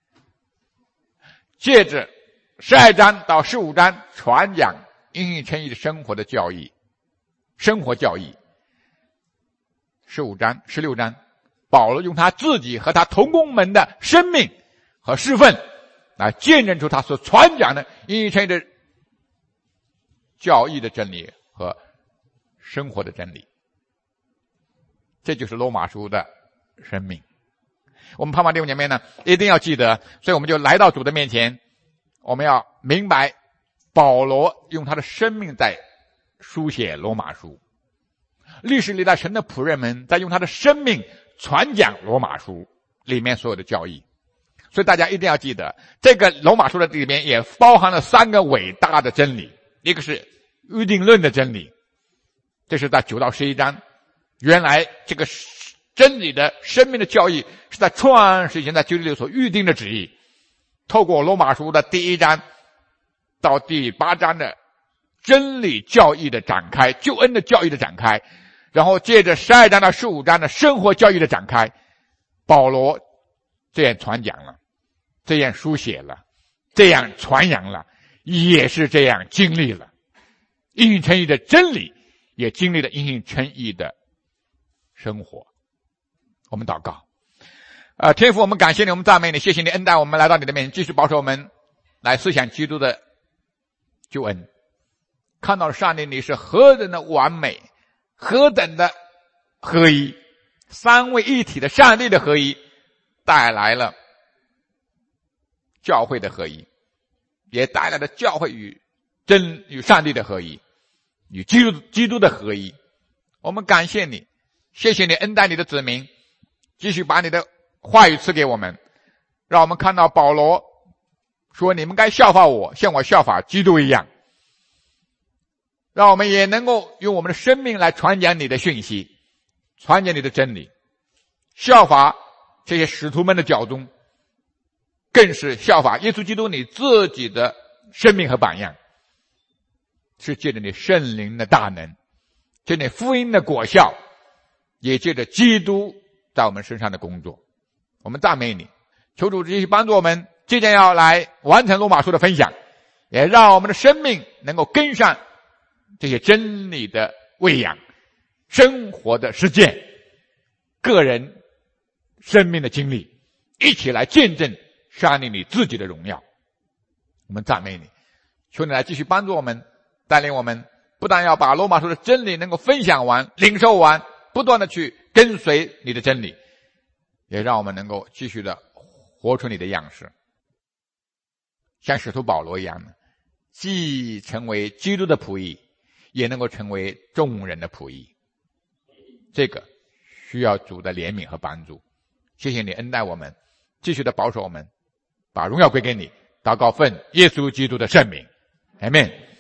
借着12章到15章传讲因信称义的生活的教义，生活教义。15章16章保罗用他自己和他同工们的生命和侍奉来见证出他所传讲的因信称义的教义的真理和生活的真理。这就是罗马书的生命。我们盼望弟兄姐妹呢一定要记得，所以我们就来到主的面前，我们要明白保罗用他的生命在书写罗马书，历史历代神的仆人们在用他的生命传讲罗马书里面所有的教义。所以大家一定要记得，这个罗马书的里面也包含了3个伟大的真理。一个是预定论的真理，这是在9到11章，原来这个真理的生命的教义是在创世以前在基督里所预定的旨意，透过罗马书的第1章到第8章的真理教义的展开，救恩的教义的展开，然后借着12章到15章的生活教义的展开，保罗这样传讲了，这样书写了，这样传扬了，也是这样经历了因信称义的真理，也经历了因信称义的生活。我们祷告，天父，我们感谢你，我们赞美你，谢谢你恩待我们来到你的面前，继续保守我们来思想基督的救恩，看到了上帝你是何等的完美，何等的合一，三位一体的上帝的合一带来了教会的合一，也带来了教会与上帝的合一，与基督的合一。我们感谢你，谢谢你恩待你的子民，继续把你的话语赐给我们，让我们看到保罗说你们该效法我，像我效法基督一样，让我们也能够用我们的生命来传讲你的讯息，传讲你的真理，效法这些使徒们的脚踪，更是效法耶稣基督你自己的生命和榜样，是借着你圣灵的大能，借着你福音的果效，也借着基督在我们身上的工作。我们赞美你，求主继续帮助我们即将要来完成罗马书的分享，也让我们的生命能够跟上这些真理的喂养，生活的实践，个人生命的经历，一起来见证上帝你自己的荣耀。我们赞美你，求你来继续帮助我们，带领我们不但要把罗马书的真理能够分享完，领受完，不断的去跟随你的真理，也让我们能够继续的活出你的样式，像使徒保罗一样的，既成为基督的仆役，也能够成为众人的仆役。这个需要主的怜悯和帮助。谢谢你恩待我们，继续的保守我们，把荣耀归给你。祷告奉耶稣基督的圣名，阿们。